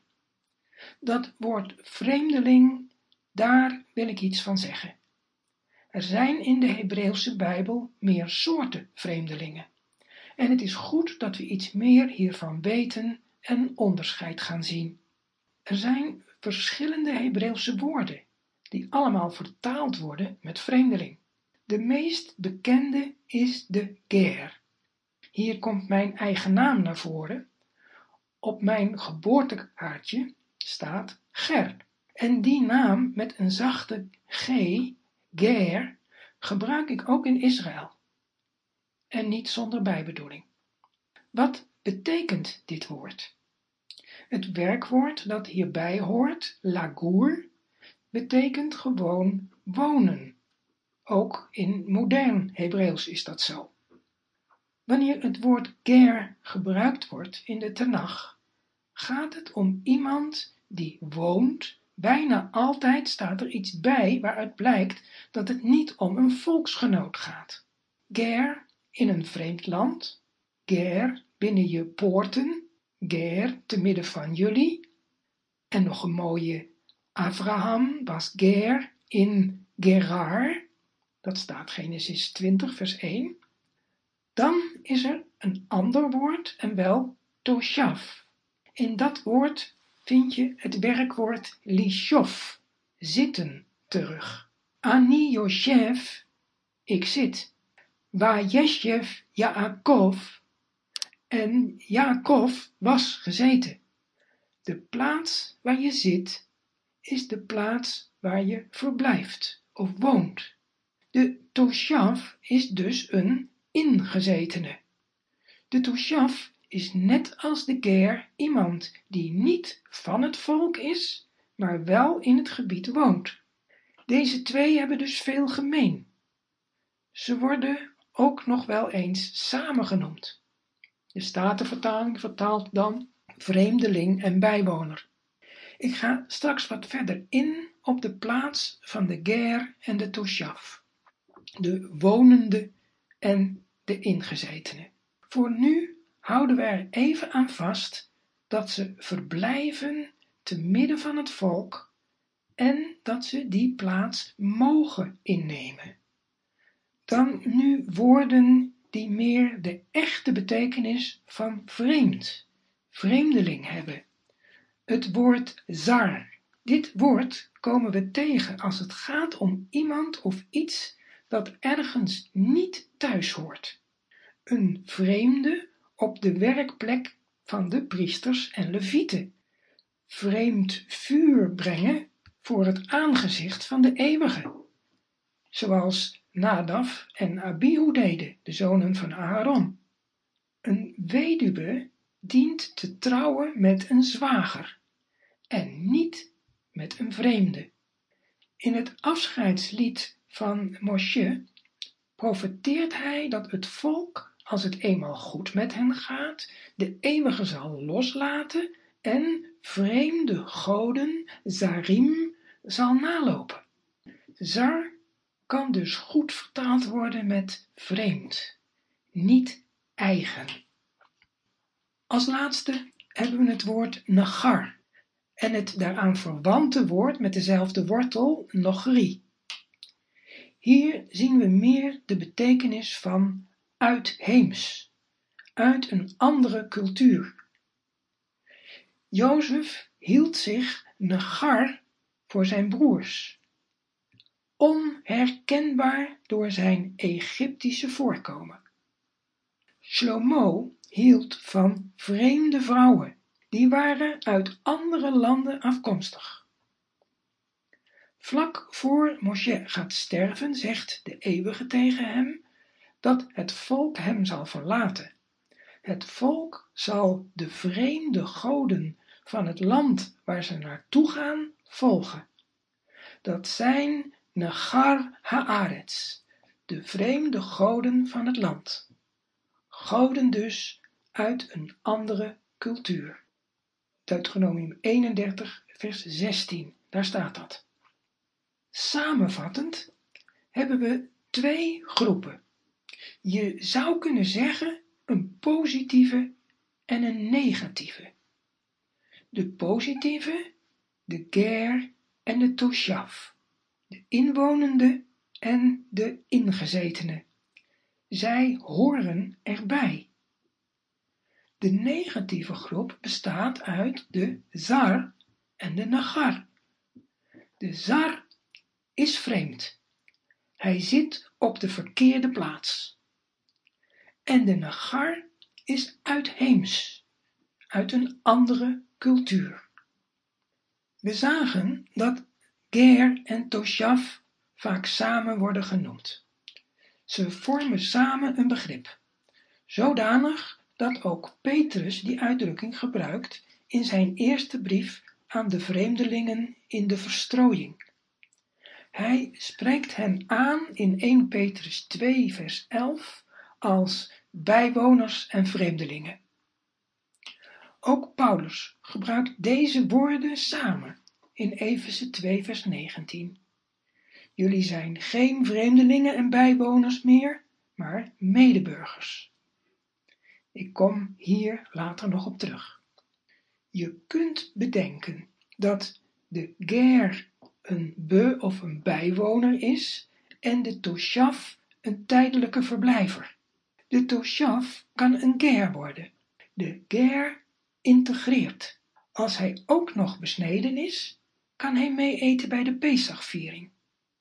Dat woord vreemdeling, daar wil ik iets van zeggen. Er zijn in de Hebreeuwse Bijbel meer soorten vreemdelingen. En het is goed dat we iets meer hiervan weten en onderscheid gaan zien. Er zijn verschillende Hebreeuwse woorden, die allemaal vertaald worden met vreemdeling. De meest bekende is de ger. Hier komt mijn eigen naam naar voren. Op mijn geboortekaartje staat Ger. En die naam met een zachte G, ger, gebruik ik ook in Israël. En niet zonder bijbedoeling. Wat betekent dit woord? Het werkwoord dat hierbij hoort, lagur, betekent gewoon wonen. Ook in modern Hebreeuws is dat zo. Wanneer het woord ger gebruikt wordt in de Tenach, gaat het om iemand die woont. Bijna altijd staat er iets bij waaruit blijkt dat het niet om een volksgenoot gaat. Ger in een vreemd land, ger binnen je poorten, ger te midden van jullie. En nog een mooie, Abraham was ger in Gerar, dat staat Genesis 20 vers 1. Dan is er een ander woord en wel toshav. In dat woord vind je het werkwoord lishof, zitten, terug. Ani Yoshev, ik zit. Waar Yeshev Yaakov, en Jacob was gezeten. De plaats waar je zit, is de plaats waar je verblijft of woont. De toshav is dus een ingezetene. De toshav is net als de ger iemand die niet van het volk is, maar wel in het gebied woont. Deze twee hebben dus veel gemeen. Ze worden ook nog wel eens samen genoemd. De Statenvertaling vertaalt dan vreemdeling en bijwoner. Ik ga straks wat verder in op de plaats van de ger en de toshav, de wonende en de ingezetene. Voor nu houden we er even aan vast dat ze verblijven te midden van het volk en dat ze die plaats mogen innemen. Dan nu woorden die meer de echte betekenis van vreemd, vreemdeling hebben. Het woord zar. Dit woord komen we tegen als het gaat om iemand of iets dat ergens niet thuis hoort. Een vreemde op de werkplek van de priesters en levieten. Vreemd vuur brengen voor het aangezicht van de eeuwige. Zoals Nadav en Abihu deden, de zonen van Aaron. Een weduwe dient te trouwen met een zwager en niet met een vreemde. In het afscheidslied van Moshe profeteert hij dat het volk, als het eenmaal goed met hen gaat, de eeuwige zal loslaten en vreemde goden, zarim, zal nalopen. Zar kan dus goed vertaald worden met vreemd, niet eigen. Als laatste hebben we het woord nagar en het daaraan verwante woord met dezelfde wortel, nogri. Hier zien we meer de betekenis van uitheems, uit een andere cultuur. Jozef hield zich nagar voor zijn broers, onherkenbaar door zijn Egyptische voorkomen. Shlomo hield van vreemde vrouwen, die waren uit andere landen afkomstig. Vlak voor Moshe gaat sterven, zegt de eeuwige tegen hem dat het volk hem zal verlaten. Het volk zal de vreemde goden van het land waar ze naartoe gaan volgen. Dat zijn Nagar Haaretz, de vreemde goden van het land. Goden dus uit een andere cultuur. Deuteronomium 31, vers 16, daar staat dat. Samenvattend hebben we twee groepen. Je zou kunnen zeggen een positieve en een negatieve. De positieve, de ger en de toshav, de inwonende en de ingezetene. Zij horen erbij. De negatieve groep bestaat uit de zar en de nagar. De zar is vreemd. Hij zit op de verkeerde plaats. En de nagar is uitheems, uit een andere cultuur. We zagen dat ger en toshav vaak samen worden genoemd. Ze vormen samen een begrip, zodanig dat ook Petrus die uitdrukking gebruikt in zijn eerste brief aan de vreemdelingen in de verstrooiing. Hij spreekt hen aan in 1 Petrus 2 vers 11 als bijwoners en vreemdelingen. Ook Paulus gebruikt deze woorden samen in Efeze 2 vers 19. Jullie zijn geen vreemdelingen en bijwoners meer, maar medeburgers. Ik kom hier later nog op terug. Je kunt bedenken dat de ger een be of een bijwoner is en de toshav een tijdelijke verblijver. De toshav kan een ger worden. De ger integreert. Als hij ook nog besneden is, kan hij mee eten bij de Pesachviering.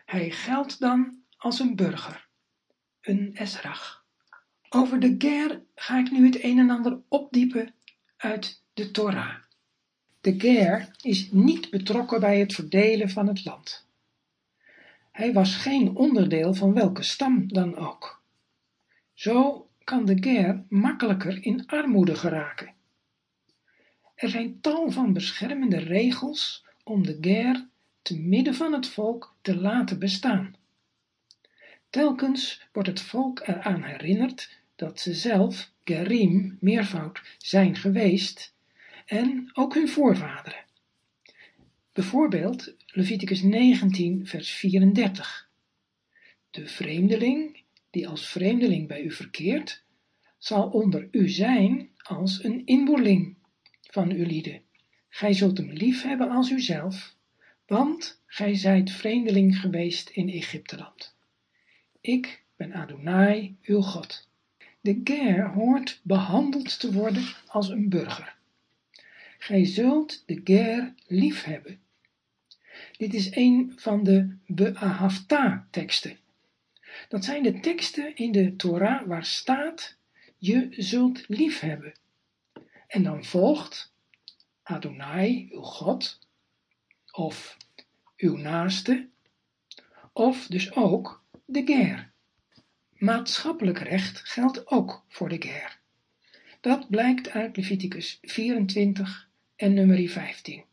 Hij geldt dan als een burger, een Ezrach. Over de ger ga ik nu het een en ander opdiepen uit de Torah. De ger is niet betrokken bij het verdelen van het land. Hij was geen onderdeel van welke stam dan ook. Zo kan de ger makkelijker in armoede geraken. Er zijn tal van beschermende regels om de ger te midden van het volk te laten bestaan. Telkens wordt het volk eraan herinnerd dat ze zelf gerim, meervoud, zijn geweest en ook hun voorvaderen. Bijvoorbeeld Leviticus 19 vers 34. De vreemdeling die als vreemdeling bij u verkeert, zal onder u zijn als een inboorling van uw lieden. Gij zult hem lief hebben als uzelf, want gij zijt vreemdeling geweest in Egypteland. Ik ben Adonai, uw God. De ger hoort behandeld te worden als een burger. Gij zult de ger lief hebben. Dit is een van de Be'ahavta-teksten. Dat zijn de teksten in de Torah waar staat, je zult lief hebben. En dan volgt Adonai, uw God, of uw naaste, of dus ook de ger. Maatschappelijk recht geldt ook voor de ger. Dat blijkt uit Leviticus 24 en nummer 15.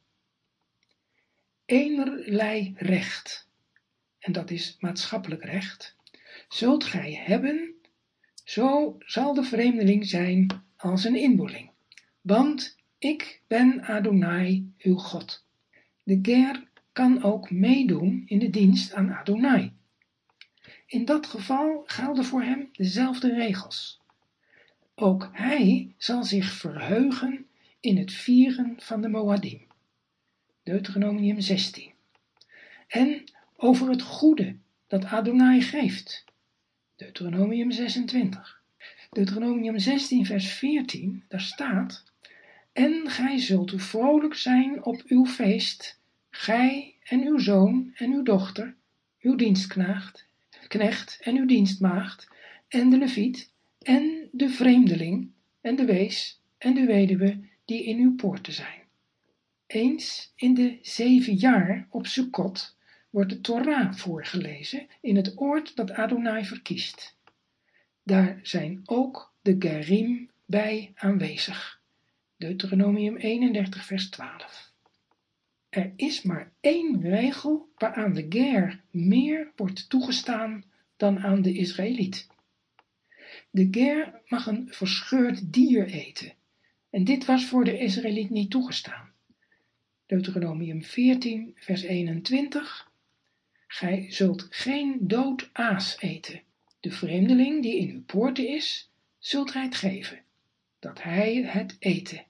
Eenerlei recht, en dat is maatschappelijk recht, zult gij hebben, zo zal de vreemdeling zijn als een inboorling. Want ik ben Adonai, uw God. De ger kan ook meedoen in de dienst aan Adonai. In dat geval gelden voor hem dezelfde regels. Ook hij zal zich verheugen in het vieren van de Moadim. Deuteronomium 16. En over het goede dat Adonai geeft. Deuteronomium 26. Deuteronomium 16 vers 14, daar staat: En gij zult vrolijk zijn op uw feest, gij en uw zoon en uw dochter, uw dienstknecht en uw dienstmaagd, en de leviet, en de vreemdeling, en de wees, en de weduwe, die in uw poorten zijn. Eens in de 7 jaar op Sukkot wordt de Torah voorgelezen in het oord dat Adonai verkiest. Daar zijn ook de gerim bij aanwezig. Deuteronomium 31 vers 12. Er is maar 1 regel waaraan de ger meer wordt toegestaan dan aan de Israëliet. De ger mag een verscheurd dier eten, en dit was voor de Israëliet niet toegestaan. Deuteronomium 14 vers 21. Gij zult geen dood aas eten. De vreemdeling die in uw poorten is, zult gij het geven, dat hij het eten.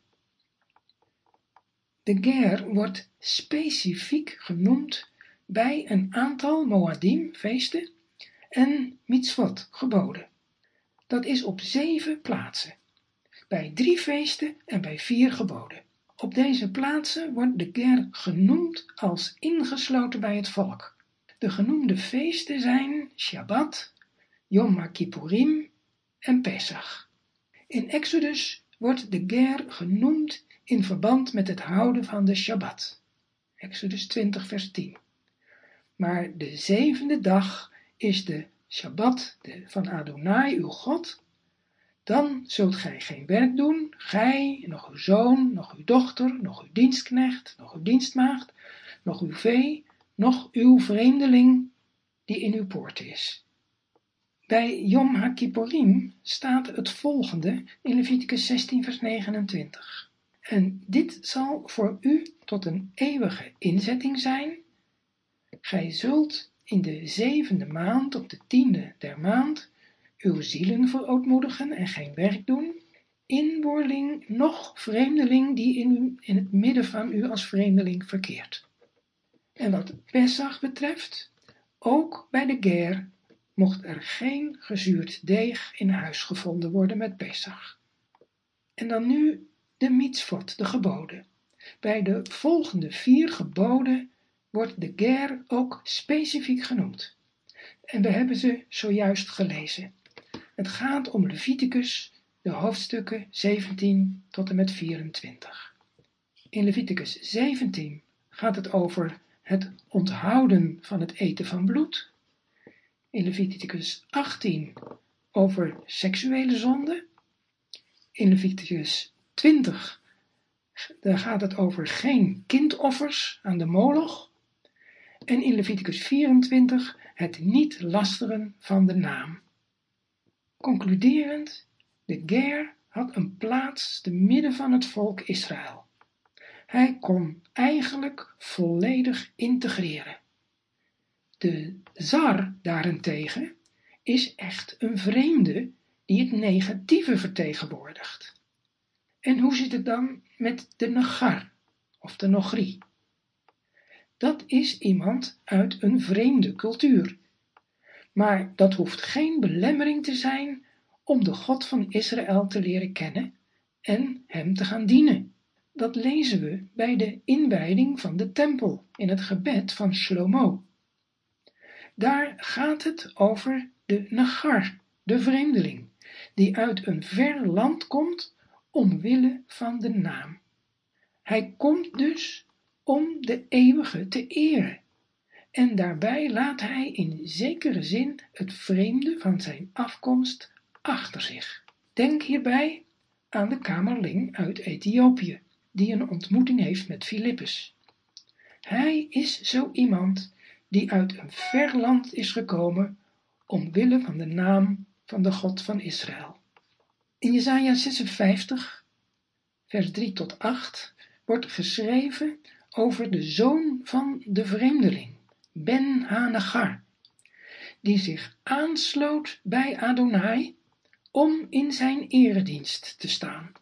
De ger wordt specifiek genoemd bij een aantal Moadim feesten en mitzvot geboden. Dat is op 7 plaatsen, bij 3 feesten en bij 4 geboden. Op deze plaatsen wordt de ger genoemd als ingesloten bij het volk. De genoemde feesten zijn Shabbat, Yom HaKippurim en Pesach. In Exodus wordt de ger genoemd in verband met het houden van de Shabbat. Exodus 20 vers 10. Maar de 7e dag is de Shabbat van Adonai uw God. Dan zult gij geen werk doen, gij, nog uw zoon, nog uw dochter, nog uw dienstknecht, nog uw dienstmaagd, nog uw vee, nog uw vreemdeling die in uw poort is. Bij Yom HaKippurim staat het volgende in Leviticus 16 vers 29. En dit zal voor u tot een eeuwige inzetting zijn. Gij zult in de 7e maand op de 10e der maand uw zielen verootmoedigen en geen werk doen, inboorling noch vreemdeling die in het midden van u als vreemdeling verkeert. En wat Pesach betreft, ook bij de ger mocht er geen gezuurd deeg in huis gevonden worden met Pesach. En dan nu de mitzvot, de geboden. Bij de volgende 4 geboden wordt de ger ook specifiek genoemd. En we hebben ze zojuist gelezen. Het gaat om Leviticus, de hoofdstukken 17 tot en met 24. In Leviticus 17 gaat het over het onthouden van het eten van bloed. In Leviticus 18 over seksuele zonde. In Leviticus 20 daar gaat het over geen kindoffers aan de moloch. En in Leviticus 24 het niet lasteren van de naam. Concluderend, de ger had een plaats te midden van het volk Israël. Hij kon eigenlijk volledig integreren. De zar daarentegen is echt een vreemde die het negatieve vertegenwoordigt. En hoe zit het dan met de nagar of de nogri? Dat is iemand uit een vreemde cultuur. Maar dat hoeft geen belemmering te zijn om de God van Israël te leren kennen en hem te gaan dienen. Dat lezen we bij de inwijding van de tempel in het gebed van Shlomo. Daar gaat het over de nagar, de vreemdeling, die uit een ver land komt omwille van de naam. Hij komt dus om de eeuwige te eren. En daarbij laat hij in zekere zin het vreemde van zijn afkomst achter zich. Denk hierbij aan de kamerling uit Ethiopië, die een ontmoeting heeft met Filippus. Hij is zo iemand die uit een ver land is gekomen omwille van de naam van de God van Israël. In Jesaja 56, vers 3 tot 8 wordt geschreven over de zoon van de vreemdeling, Ben Hanagar, die zich aansloot bij Adonai om in zijn eredienst te staan.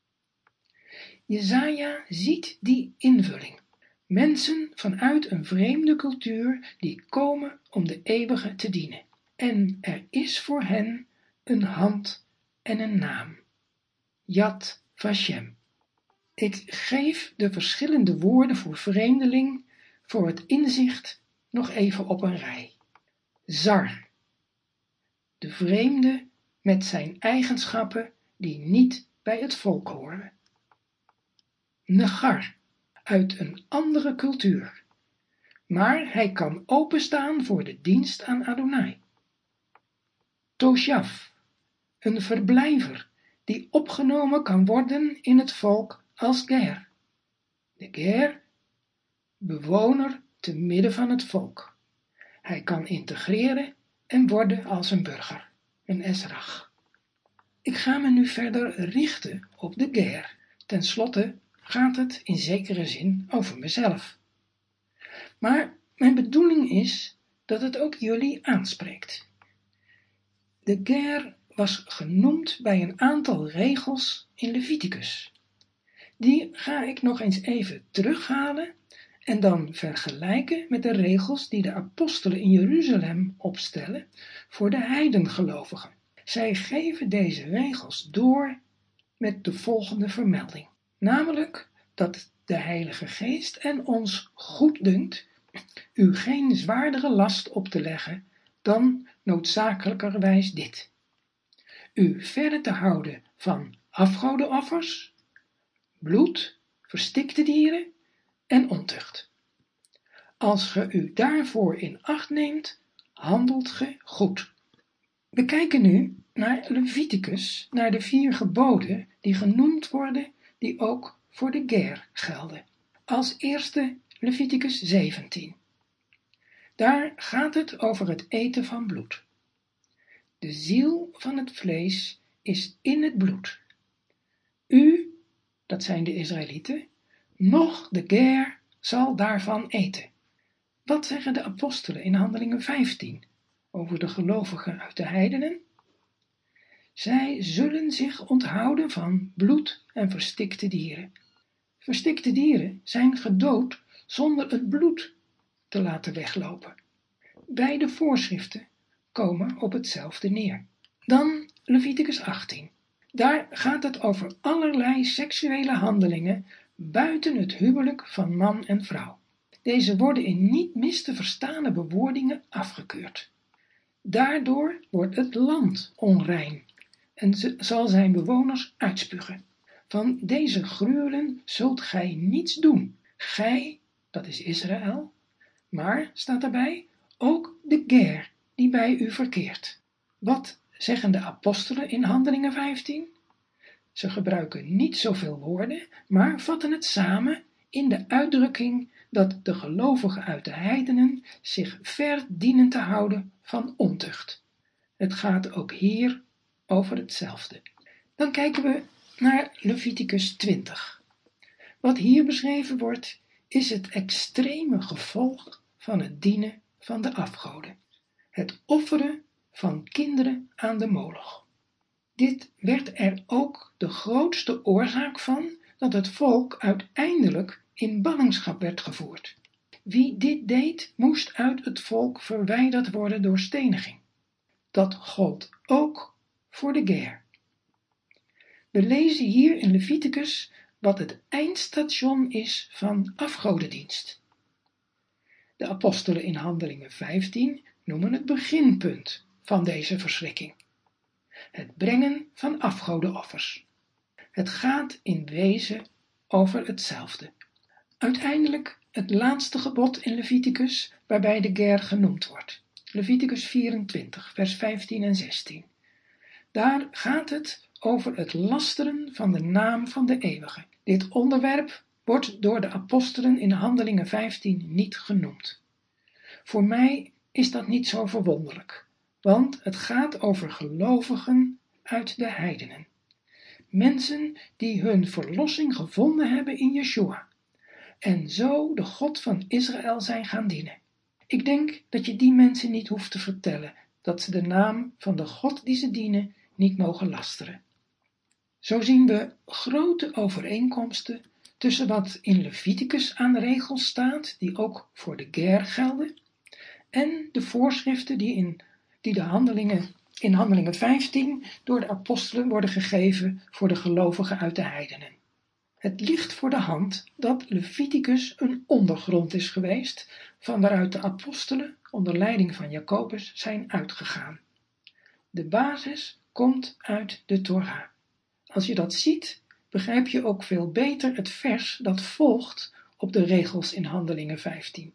Jesaja ziet die invulling. Mensen vanuit een vreemde cultuur die komen om de eeuwige te dienen. En er is voor hen een hand en een naam. Yad Vashem. Ik geef de verschillende woorden voor vreemdeling voor het inzicht nog even op een rij. Zar. De vreemde met zijn eigenschappen die niet bij het volk horen. Nagar. Uit een andere cultuur. Maar hij kan openstaan voor de dienst aan Adonai. Toshav. Een verblijver die opgenomen kan worden in het volk als ger. De ger, bewoner te midden van het volk. Hij kan integreren en worden als een burger, een esrach. Ik ga me nu verder richten op de ger. Ten slotte gaat het in zekere zin over mezelf. Maar mijn bedoeling is dat het ook jullie aanspreekt. De ger was genoemd bij een aantal regels in Leviticus. Die ga ik nog eens even terughalen en dan vergelijken met de regels die de apostelen in Jeruzalem opstellen voor de heidengelovigen. Zij geven deze regels door met de volgende vermelding. Namelijk dat de Heilige Geest en ons goeddunkt u geen zwaardere last op te leggen dan noodzakelijkerwijs dit. U verre te houden van afgodenoffers, bloed, verstikte dieren en ontucht. Als ge u daarvoor in acht neemt, handelt ge goed. We kijken nu naar Leviticus, naar de 4 geboden die genoemd worden, die ook voor de ger gelden. Als eerste Leviticus 17. Daar gaat het over het eten van bloed. De ziel van het vlees is in het bloed. U, dat zijn de Israëlieten, noch de ger zal daarvan eten. Wat zeggen de apostelen in Handelingen 15 over de gelovigen uit de heidenen? Zij zullen zich onthouden van bloed en verstikte dieren. Verstikte dieren zijn gedood zonder het bloed te laten weglopen. Beide voorschriften komen op hetzelfde neer. Dan Leviticus 18. Daar gaat het over allerlei seksuele handelingen buiten het huwelijk van man en vrouw. Deze worden in niet mis te verstane bewoordingen afgekeurd. Daardoor wordt het land onrein en zal zijn bewoners uitspugen. Van deze gruwelen zult gij niets doen. Gij, dat is Israël, maar, staat erbij, ook de Ger die bij u verkeert. Wat zeggen de apostelen in Handelingen 15? Ze gebruiken niet zoveel woorden, maar vatten het samen in de uitdrukking dat de gelovigen uit de heidenen zich ver dienen te houden van ontucht. Het gaat ook hier over hetzelfde. Dan kijken we naar Leviticus 20. Wat hier beschreven wordt, is het extreme gevolg van het dienen van de afgoden. Het offeren van kinderen aan de Moloch. Dit werd er ook de grootste oorzaak van dat het volk uiteindelijk in ballingschap werd gevoerd. Wie dit deed, moest uit het volk verwijderd worden door steniging. Dat gold ook voor de Ger. We lezen hier in Leviticus wat het eindstation is van afgodendienst. De apostelen in Handelingen 15 noemen het beginpunt van deze verschrikking. Het brengen van afgodenoffers. Het gaat in wezen over hetzelfde. Uiteindelijk het laatste gebod in Leviticus waarbij de Ger genoemd wordt. Leviticus 24, vers 15 en 16. Daar gaat het over het lasteren van de naam van de Eeuwige. Dit onderwerp wordt door de apostelen in Handelingen 15 niet genoemd. Voor mij is dat niet zo verwonderlijk, want het gaat over gelovigen uit de heidenen. Mensen die hun verlossing gevonden hebben in Yeshua en zo de God van Israël zijn gaan dienen. Ik denk dat je die mensen niet hoeft te vertellen dat ze de naam van de God die ze dienen niet mogen lasteren. Zo zien we grote overeenkomsten tussen wat in Leviticus aan regels staat, die ook voor de Ger gelden, en de voorschriften die in Handelingen 15 door de apostelen worden gegeven voor de gelovigen uit de heidenen. Het ligt voor de hand dat Leviticus een ondergrond is geweest, van waaruit de apostelen onder leiding van Jacobus zijn uitgegaan. De basis komt uit de Torah. Als je dat ziet, begrijp je ook veel beter het vers dat volgt op de regels in Handelingen 15.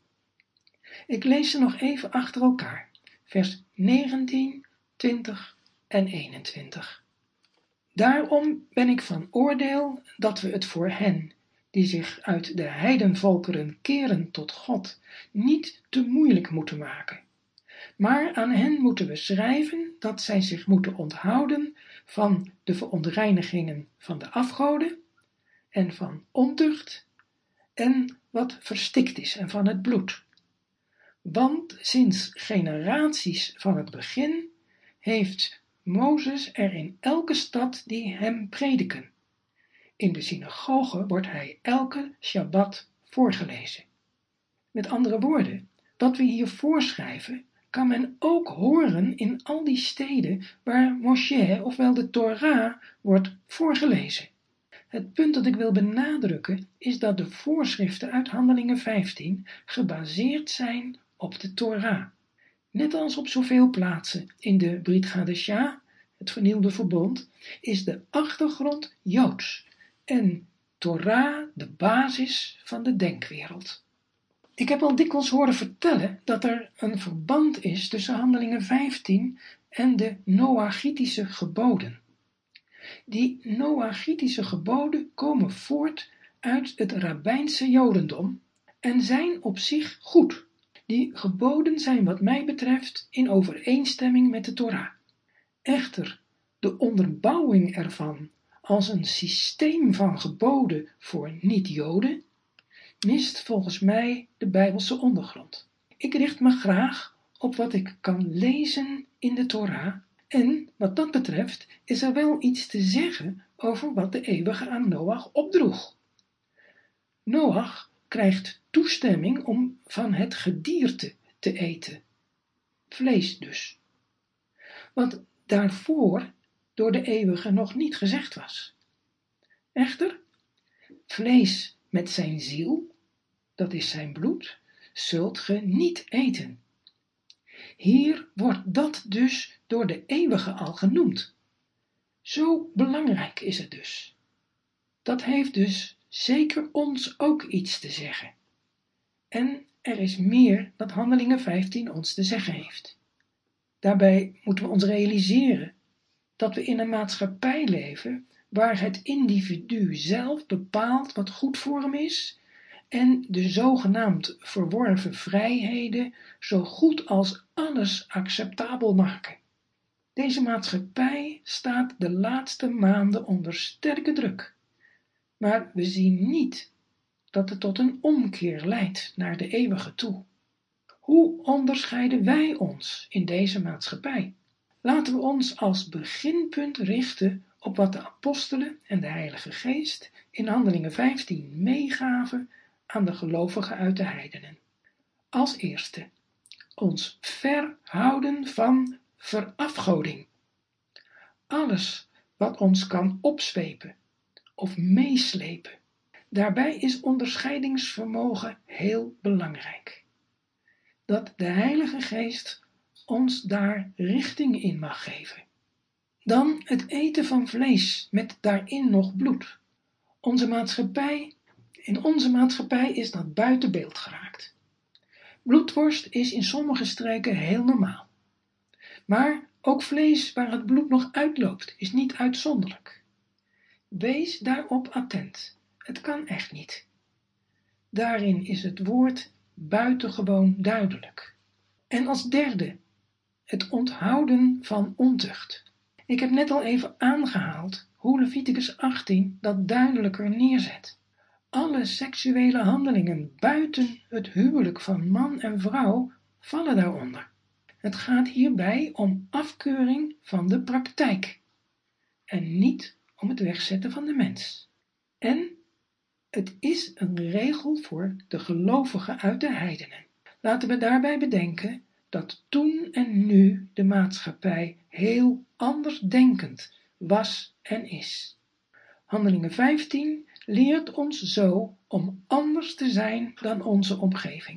Ik lees ze nog even achter elkaar. Vers 19, 20 en 21. Daarom ben ik van oordeel dat we het voor hen, die zich uit de heidenvolkeren keren tot God, niet te moeilijk moeten maken. Maar aan hen moeten we schrijven dat zij zich moeten onthouden van de verontreinigingen van de afgoden en van ontucht en wat verstikt is en van het bloed. Want sinds generaties van het begin heeft Mozes er in elke stad die hem prediken. In de synagoge wordt hij elke Shabbat voorgelezen. Met andere woorden, wat we hier voorschrijven, kan men ook horen in al die steden waar Moshe, ofwel de Torah, wordt voorgelezen. Het punt dat ik wil benadrukken is dat de voorschriften uit Handelingen 15 gebaseerd zijn op de Torah. Net als op zoveel plaatsen in de Brit Hadashah, het vernieuwde verbond, is de achtergrond Joods en Torah de basis van de denkwereld. Ik heb al dikwijls horen vertellen dat er een verband is tussen Handelingen 15 en de Noachitische geboden. Die Noachitische geboden komen voort uit het rabbijnse jodendom en zijn op zich goed. Die geboden zijn wat mij betreft in overeenstemming met de Torah. Echter, de onderbouwing ervan als een systeem van geboden voor niet-Joden mist volgens mij de Bijbelse ondergrond. Ik richt me graag op wat ik kan lezen in de Torah en wat dat betreft is er wel iets te zeggen over wat de Eeuwige aan Noach opdroeg. Noach krijgt toestemming om van het gedierte te eten, vlees dus, wat daarvoor door de Eeuwige nog niet gezegd was. Echter, vlees met zijn ziel, dat is zijn bloed, zult ge niet eten. Hier wordt dat dus door de Eeuwige al genoemd. Zo belangrijk is het dus. Dat heeft dus zeker ons ook iets te zeggen. En er is meer dat Handelingen 15 ons te zeggen heeft. Daarbij moeten we ons realiseren dat we in een maatschappij leven waar het individu zelf bepaalt wat goed voor hem is en de zogenaamd verworven vrijheden zo goed als alles acceptabel maken. Deze maatschappij staat de laatste maanden onder sterke druk, maar we zien niet dat het tot een omkeer leidt naar de eeuwige toe. Hoe onderscheiden wij ons in deze maatschappij? Laten we ons als beginpunt richten op wat de apostelen en de Heilige Geest in Handelingen 15 meegaven aan de gelovigen uit de heidenen. Als eerste, ons verhouden van verafgoding. Alles wat ons kan opzwepen of meeslepen. Daarbij is onderscheidingsvermogen heel belangrijk. Dat de Heilige Geest ons daar richting in mag geven. Dan het eten van vlees met daarin nog bloed. In onze maatschappij is dat buiten beeld geraakt. Bloedworst is in sommige streken heel normaal. Maar ook vlees waar het bloed nog uitloopt is niet uitzonderlijk. Wees daarop attent. Het kan echt niet. Daarin is het woord buitengewoon duidelijk. En als derde, het onthouden van ontucht. Ik heb net al even aangehaald hoe Leviticus 18 dat duidelijker neerzet. Alle seksuele handelingen buiten het huwelijk van man en vrouw vallen daaronder. Het gaat hierbij om afkeuring van de praktijk en niet om het wegzetten van de mens. En het is een regel voor de gelovigen uit de heidenen. Laten we daarbij bedenken dat toen en nu de maatschappij heel anders denkend was en is. Handelingen 15 leert ons zo om anders te zijn dan onze omgeving.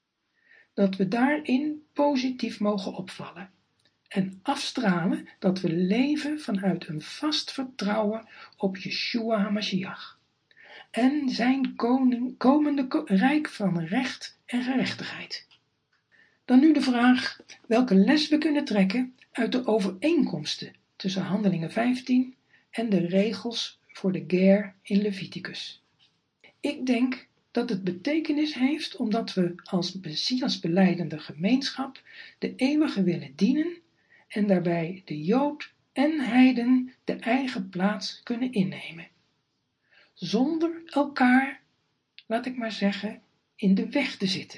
Dat we daarin positief mogen opvallen en afstralen dat we leven vanuit een vast vertrouwen op Yeshua HaMashiach en zijn komende rijk van recht en gerechtigheid. Dan nu de vraag welke les we kunnen trekken uit de overeenkomsten tussen Handelingen 15 en de regels voor de ger in Leviticus. Ik denk dat het betekenis heeft omdat we als Messias belijdende gemeenschap de eeuwige willen dienen en daarbij de Jood en heiden de eigen plaats kunnen innemen. Zonder elkaar, laat ik maar zeggen, in de weg te zitten.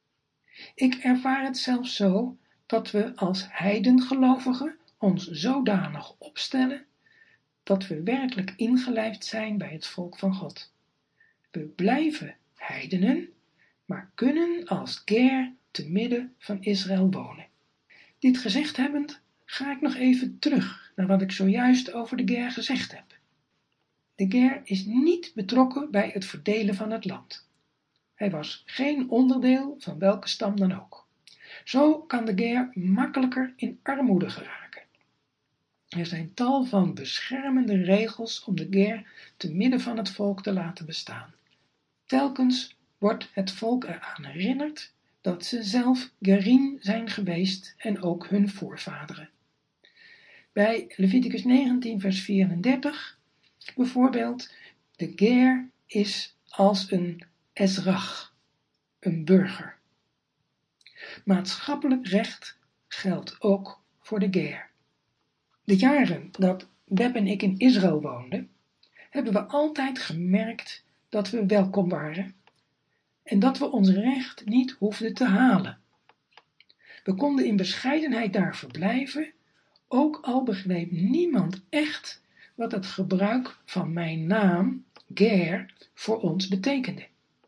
Ik ervaar het zelfs zo dat we als heidengelovigen ons zodanig opstellen dat we werkelijk ingelijfd zijn bij het volk van God. We blijven heidenen, maar kunnen als ger te midden van Israël wonen. Dit gezegd hebbend ga ik nog even terug naar wat ik zojuist over de ger gezegd heb. De ger is niet betrokken bij het verdelen van het land. Hij was geen onderdeel van welke stam dan ook. Zo kan de ger makkelijker in armoede geraken. Er zijn tal van beschermende regels om de ger te midden van het volk te laten bestaan. Telkens wordt het volk eraan herinnerd dat ze zelf gerim zijn geweest en ook hun voorvaderen. Bij Leviticus 19 vers 34 bijvoorbeeld, de ger is als een ezrach, een burger. Maatschappelijk recht geldt ook voor de ger. De jaren dat Web en ik in Israël woonden, hebben we altijd gemerkt dat we welkom waren en dat we ons recht niet hoefden te halen. We konden in bescheidenheid daar verblijven, ook al begreep niemand echt wat het gebruik van mijn naam, ger, voor ons betekende.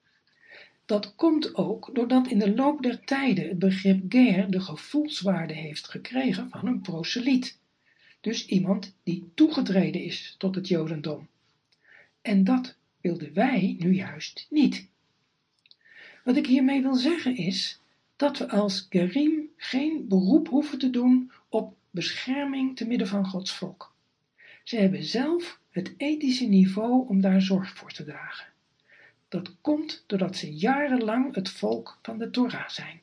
Dat komt ook doordat in de loop der tijden het begrip ger de gevoelswaarde heeft gekregen van een proseliet, dus iemand die toegetreden is tot het Jodendom. En dat wilden wij nu juist niet. Wat ik hiermee wil zeggen is dat we als Gerim geen beroep hoeven te doen op bescherming te midden van Gods volk. Ze hebben zelf het ethische niveau om daar zorg voor te dragen. Dat komt doordat ze jarenlang het volk van de Torah zijn.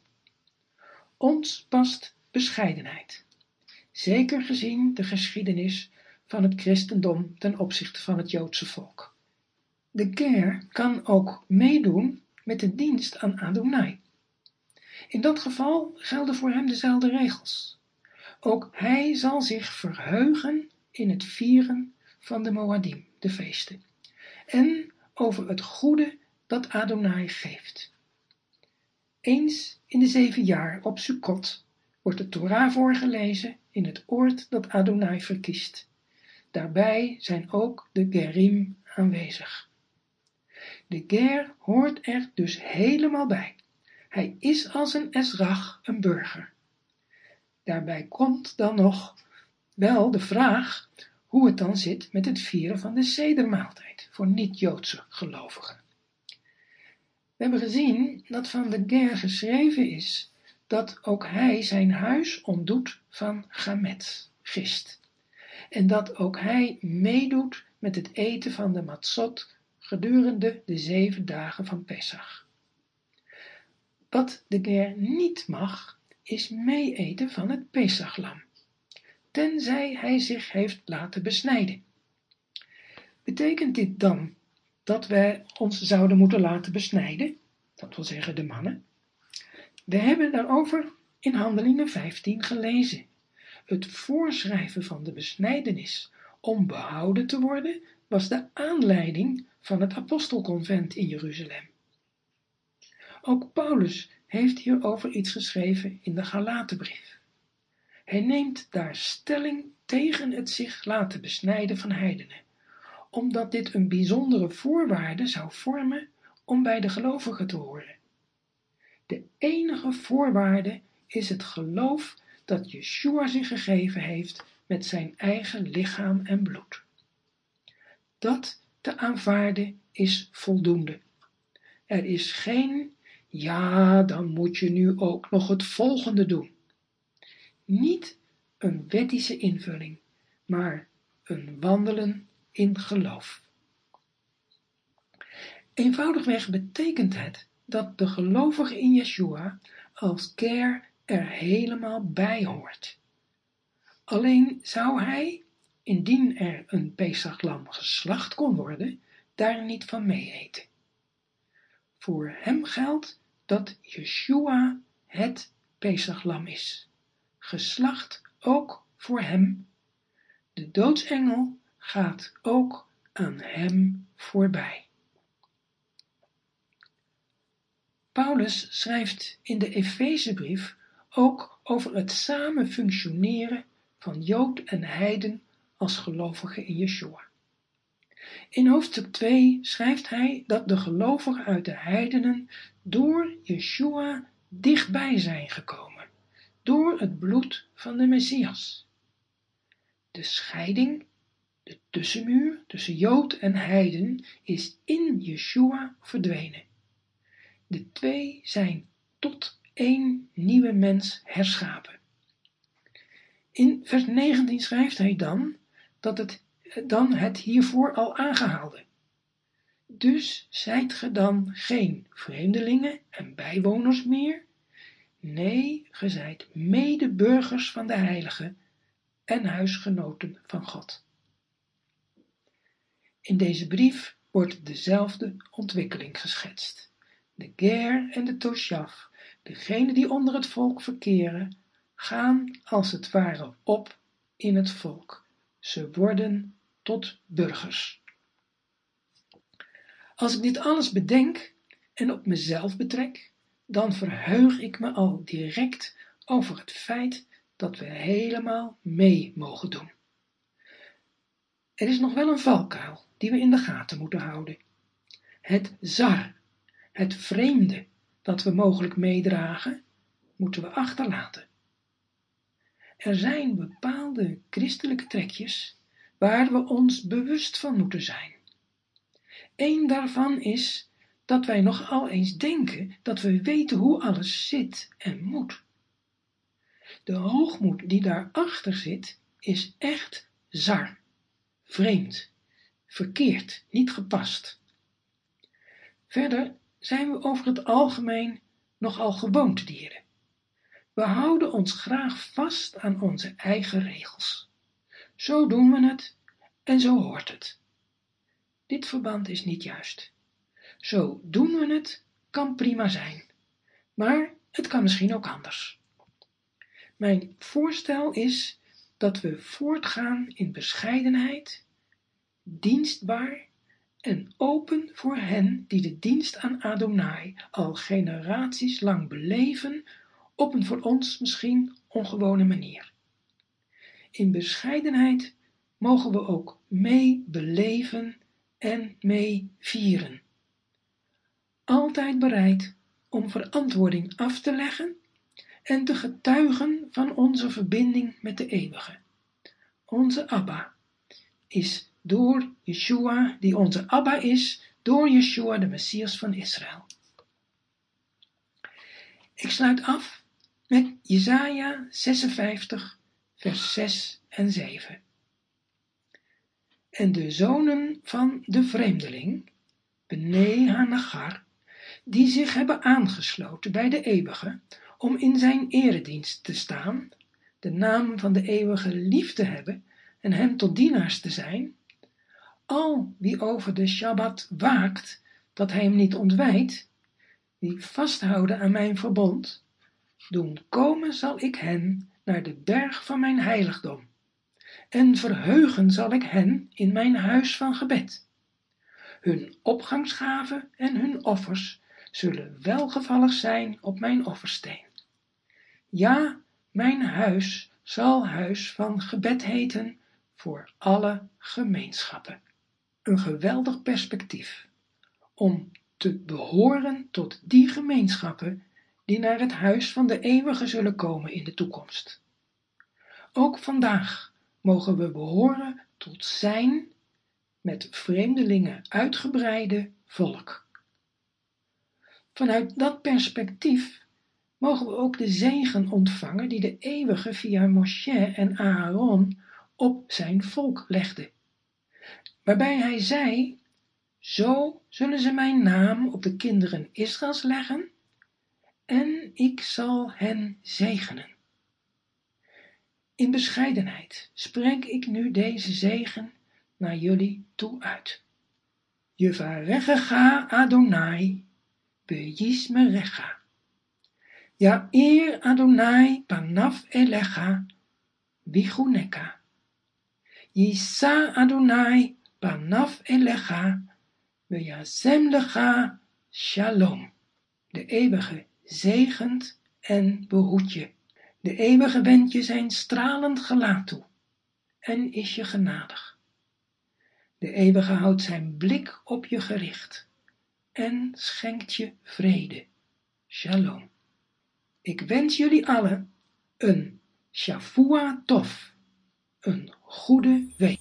Ons past bescheidenheid, zeker gezien de geschiedenis van het christendom ten opzichte van het Joodse volk. De ger kan ook meedoen met de dienst aan Adonai. In dat geval gelden voor hem dezelfde regels. Ook hij zal zich verheugen in het vieren van de Moadim, de feesten, en over het goede dat Adonai geeft. Eens in de 7 jaar op Sukkot wordt de Torah voorgelezen in het oord dat Adonai verkiest. Daarbij zijn ook de Gerim aanwezig. De ger hoort er dus helemaal bij. Hij is als een Ezrach een burger. Daarbij komt dan nog wel de vraag hoe het dan zit met het vieren van de sedermaaltijd voor niet-Joodse gelovigen. We hebben gezien dat van de ger geschreven is dat ook hij zijn huis ontdoet van gamet, gist, en dat ook hij meedoet met het eten van de matzot gedurende de 7 dagen van Pesach. Wat de ger niet mag, is meeeten van het Pesachlam, tenzij hij zich heeft laten besnijden. Betekent dit dan dat wij ons zouden moeten laten besnijden? Dat wil zeggen de mannen. We hebben daarover in Handelingen 15 gelezen. Het voorschrijven van de besnijdenis om behouden te worden was de aanleiding van het apostelconvent in Jeruzalem. Ook Paulus heeft hierover iets geschreven in de Galatenbrief. Hij neemt daar stelling tegen het zich laten besnijden van heidenen, omdat dit een bijzondere voorwaarde zou vormen om bij de gelovigen te horen. De enige voorwaarde is het geloof dat Yeshua zich gegeven heeft met zijn eigen lichaam en bloed. Dat te aanvaarden is voldoende. Er is geen, ja, dan moet je nu ook nog het volgende doen. Niet een wettische invulling, maar een wandelen in geloof. Eenvoudigweg betekent het dat de gelovige in Yeshua als ger er helemaal bij hoort. Alleen zou hij, indien er een Pesachlam geslacht kon worden, daar niet van mee eten. Voor hem geldt dat Yeshua het Pesachlam is, geslacht ook voor hem. De doodsengel gaat ook aan hem voorbij. Paulus schrijft in de Efezebrief ook over het samen functioneren van Jood en heiden als gelovigen in Yeshua. In hoofdstuk 2 schrijft hij dat de gelovigen uit de heidenen door Yeshua dichtbij zijn gekomen, door het bloed van de Messias. De scheiding, de tussenmuur tussen Jood en heiden, is in Yeshua verdwenen. De twee zijn tot één nieuwe mens herschapen. In vers 19 schrijft hij dan het hiervoor al aangehaalde. Dus zijt ge dan geen vreemdelingen en bijwoners meer? Nee, ge zijt medeburgers van de heiligen en huisgenoten van God. In deze brief wordt dezelfde ontwikkeling geschetst. De ger en de toshav, degenen die onder het volk verkeren, gaan als het ware op in het volk. Ze worden tot burgers. Als ik dit alles bedenk en op mezelf betrek, dan verheug ik me al direct over het feit dat we helemaal mee mogen doen. Er is nog wel een valkuil die we in de gaten moeten houden. Het zar, het vreemde dat we mogelijk meedragen, moeten we achterlaten. Er zijn bepaalde christelijke trekjes waar we ons bewust van moeten zijn. Eén daarvan is dat wij nogal eens denken dat we weten hoe alles zit en moet. De hoogmoed die daarachter zit, is echt zar, vreemd, verkeerd, niet gepast. Verder zijn we over het algemeen nogal gewoontedieren. We houden ons graag vast aan onze eigen regels. Zo doen we het en zo hoort het. Dit verband is niet juist. Zo doen we het kan prima zijn, maar het kan misschien ook anders. Mijn voorstel is dat we voortgaan in bescheidenheid, dienstbaar en open voor hen die de dienst aan Adonai al generaties lang beleven op een voor ons misschien ongewone manier. In bescheidenheid mogen we ook mee beleven en mee vieren. Altijd bereid om verantwoording af te leggen en te getuigen van onze verbinding met de Eeuwige. Onze Abba is door Yeshua, die onze Abba is, door Yeshua, de Messias van Israël. Ik sluit af met Jesaja 56, vers 6 en 7. En de zonen van de vreemdeling, Bnei Hanagar, die zich hebben aangesloten bij de Eeuwige, om in zijn eredienst te staan, de naam van de Eeuwige lief te hebben en hem tot dienaars te zijn, al wie over de Shabbat waakt, dat hij hem niet ontwijdt, die vasthouden aan mijn verbond, doen komen zal ik hen naar de berg van mijn heiligdom, en verheugen zal ik hen in mijn huis van gebed. Hun opgangsgaven en hun offers zullen welgevallig zijn op mijn offersteen. Ja, mijn huis zal huis van gebed heten voor alle gemeenschappen. Een geweldig perspectief om te behoren tot die gemeenschappen die naar het huis van de Eeuwige zullen komen in de toekomst. Ook vandaag mogen we behoren tot zijn met vreemdelingen uitgebreide volk. Vanuit dat perspectief mogen we ook de zegen ontvangen die de Eeuwige via Moshe en Aaron op zijn volk legde, waarbij hij zei: zo zullen ze mijn naam op de kinderen Israëls leggen en ik zal hen zegenen. In bescheidenheid spreek ik nu deze zegen naar jullie toe uit. Yevarechecha Adonai beyismerecha. Ya'ir Adonai panav elecha vichuneka. Yisa Adonai panav elecha veyasem lecha shalom. De Eeuwige zegent en behoedt je. De Eeuwige wendt je zijn stralend gelaat toe en is je genadig. De Eeuwige houdt zijn blik op je gericht en schenkt je vrede. Shalom. Ik wens jullie allen een Shavua Tov, een goede week.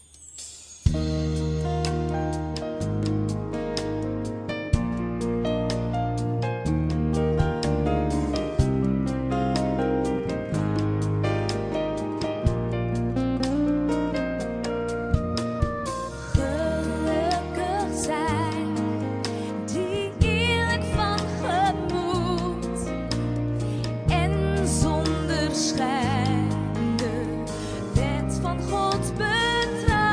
Gelukkig zij die eerlijk van gemoed en zonder schijn de wet van God betrouwen.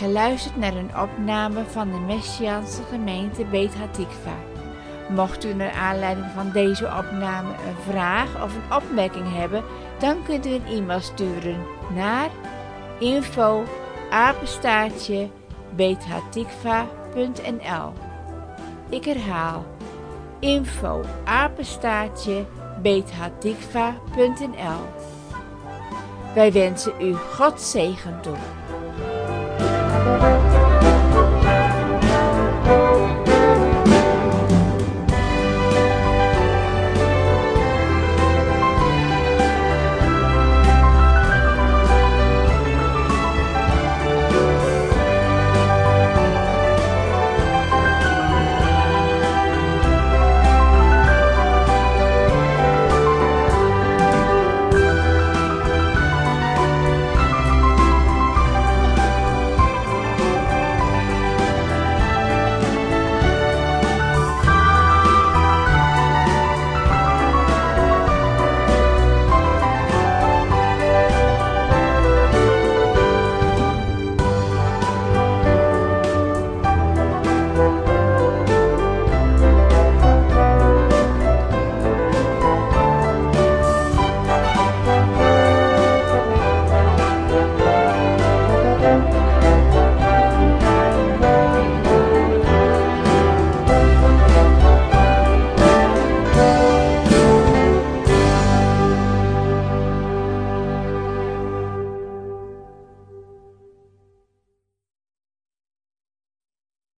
geluisterd naar een opname van de Messiaanse gemeente Beit Hatikva. Mocht u naar aanleiding van deze opname een vraag of een opmerking hebben, dan kunt u een e-mail sturen naar info@beithatikva.nl. Ik herhaal info@beithatikva.nl. Wij wensen u Gods zegen toe.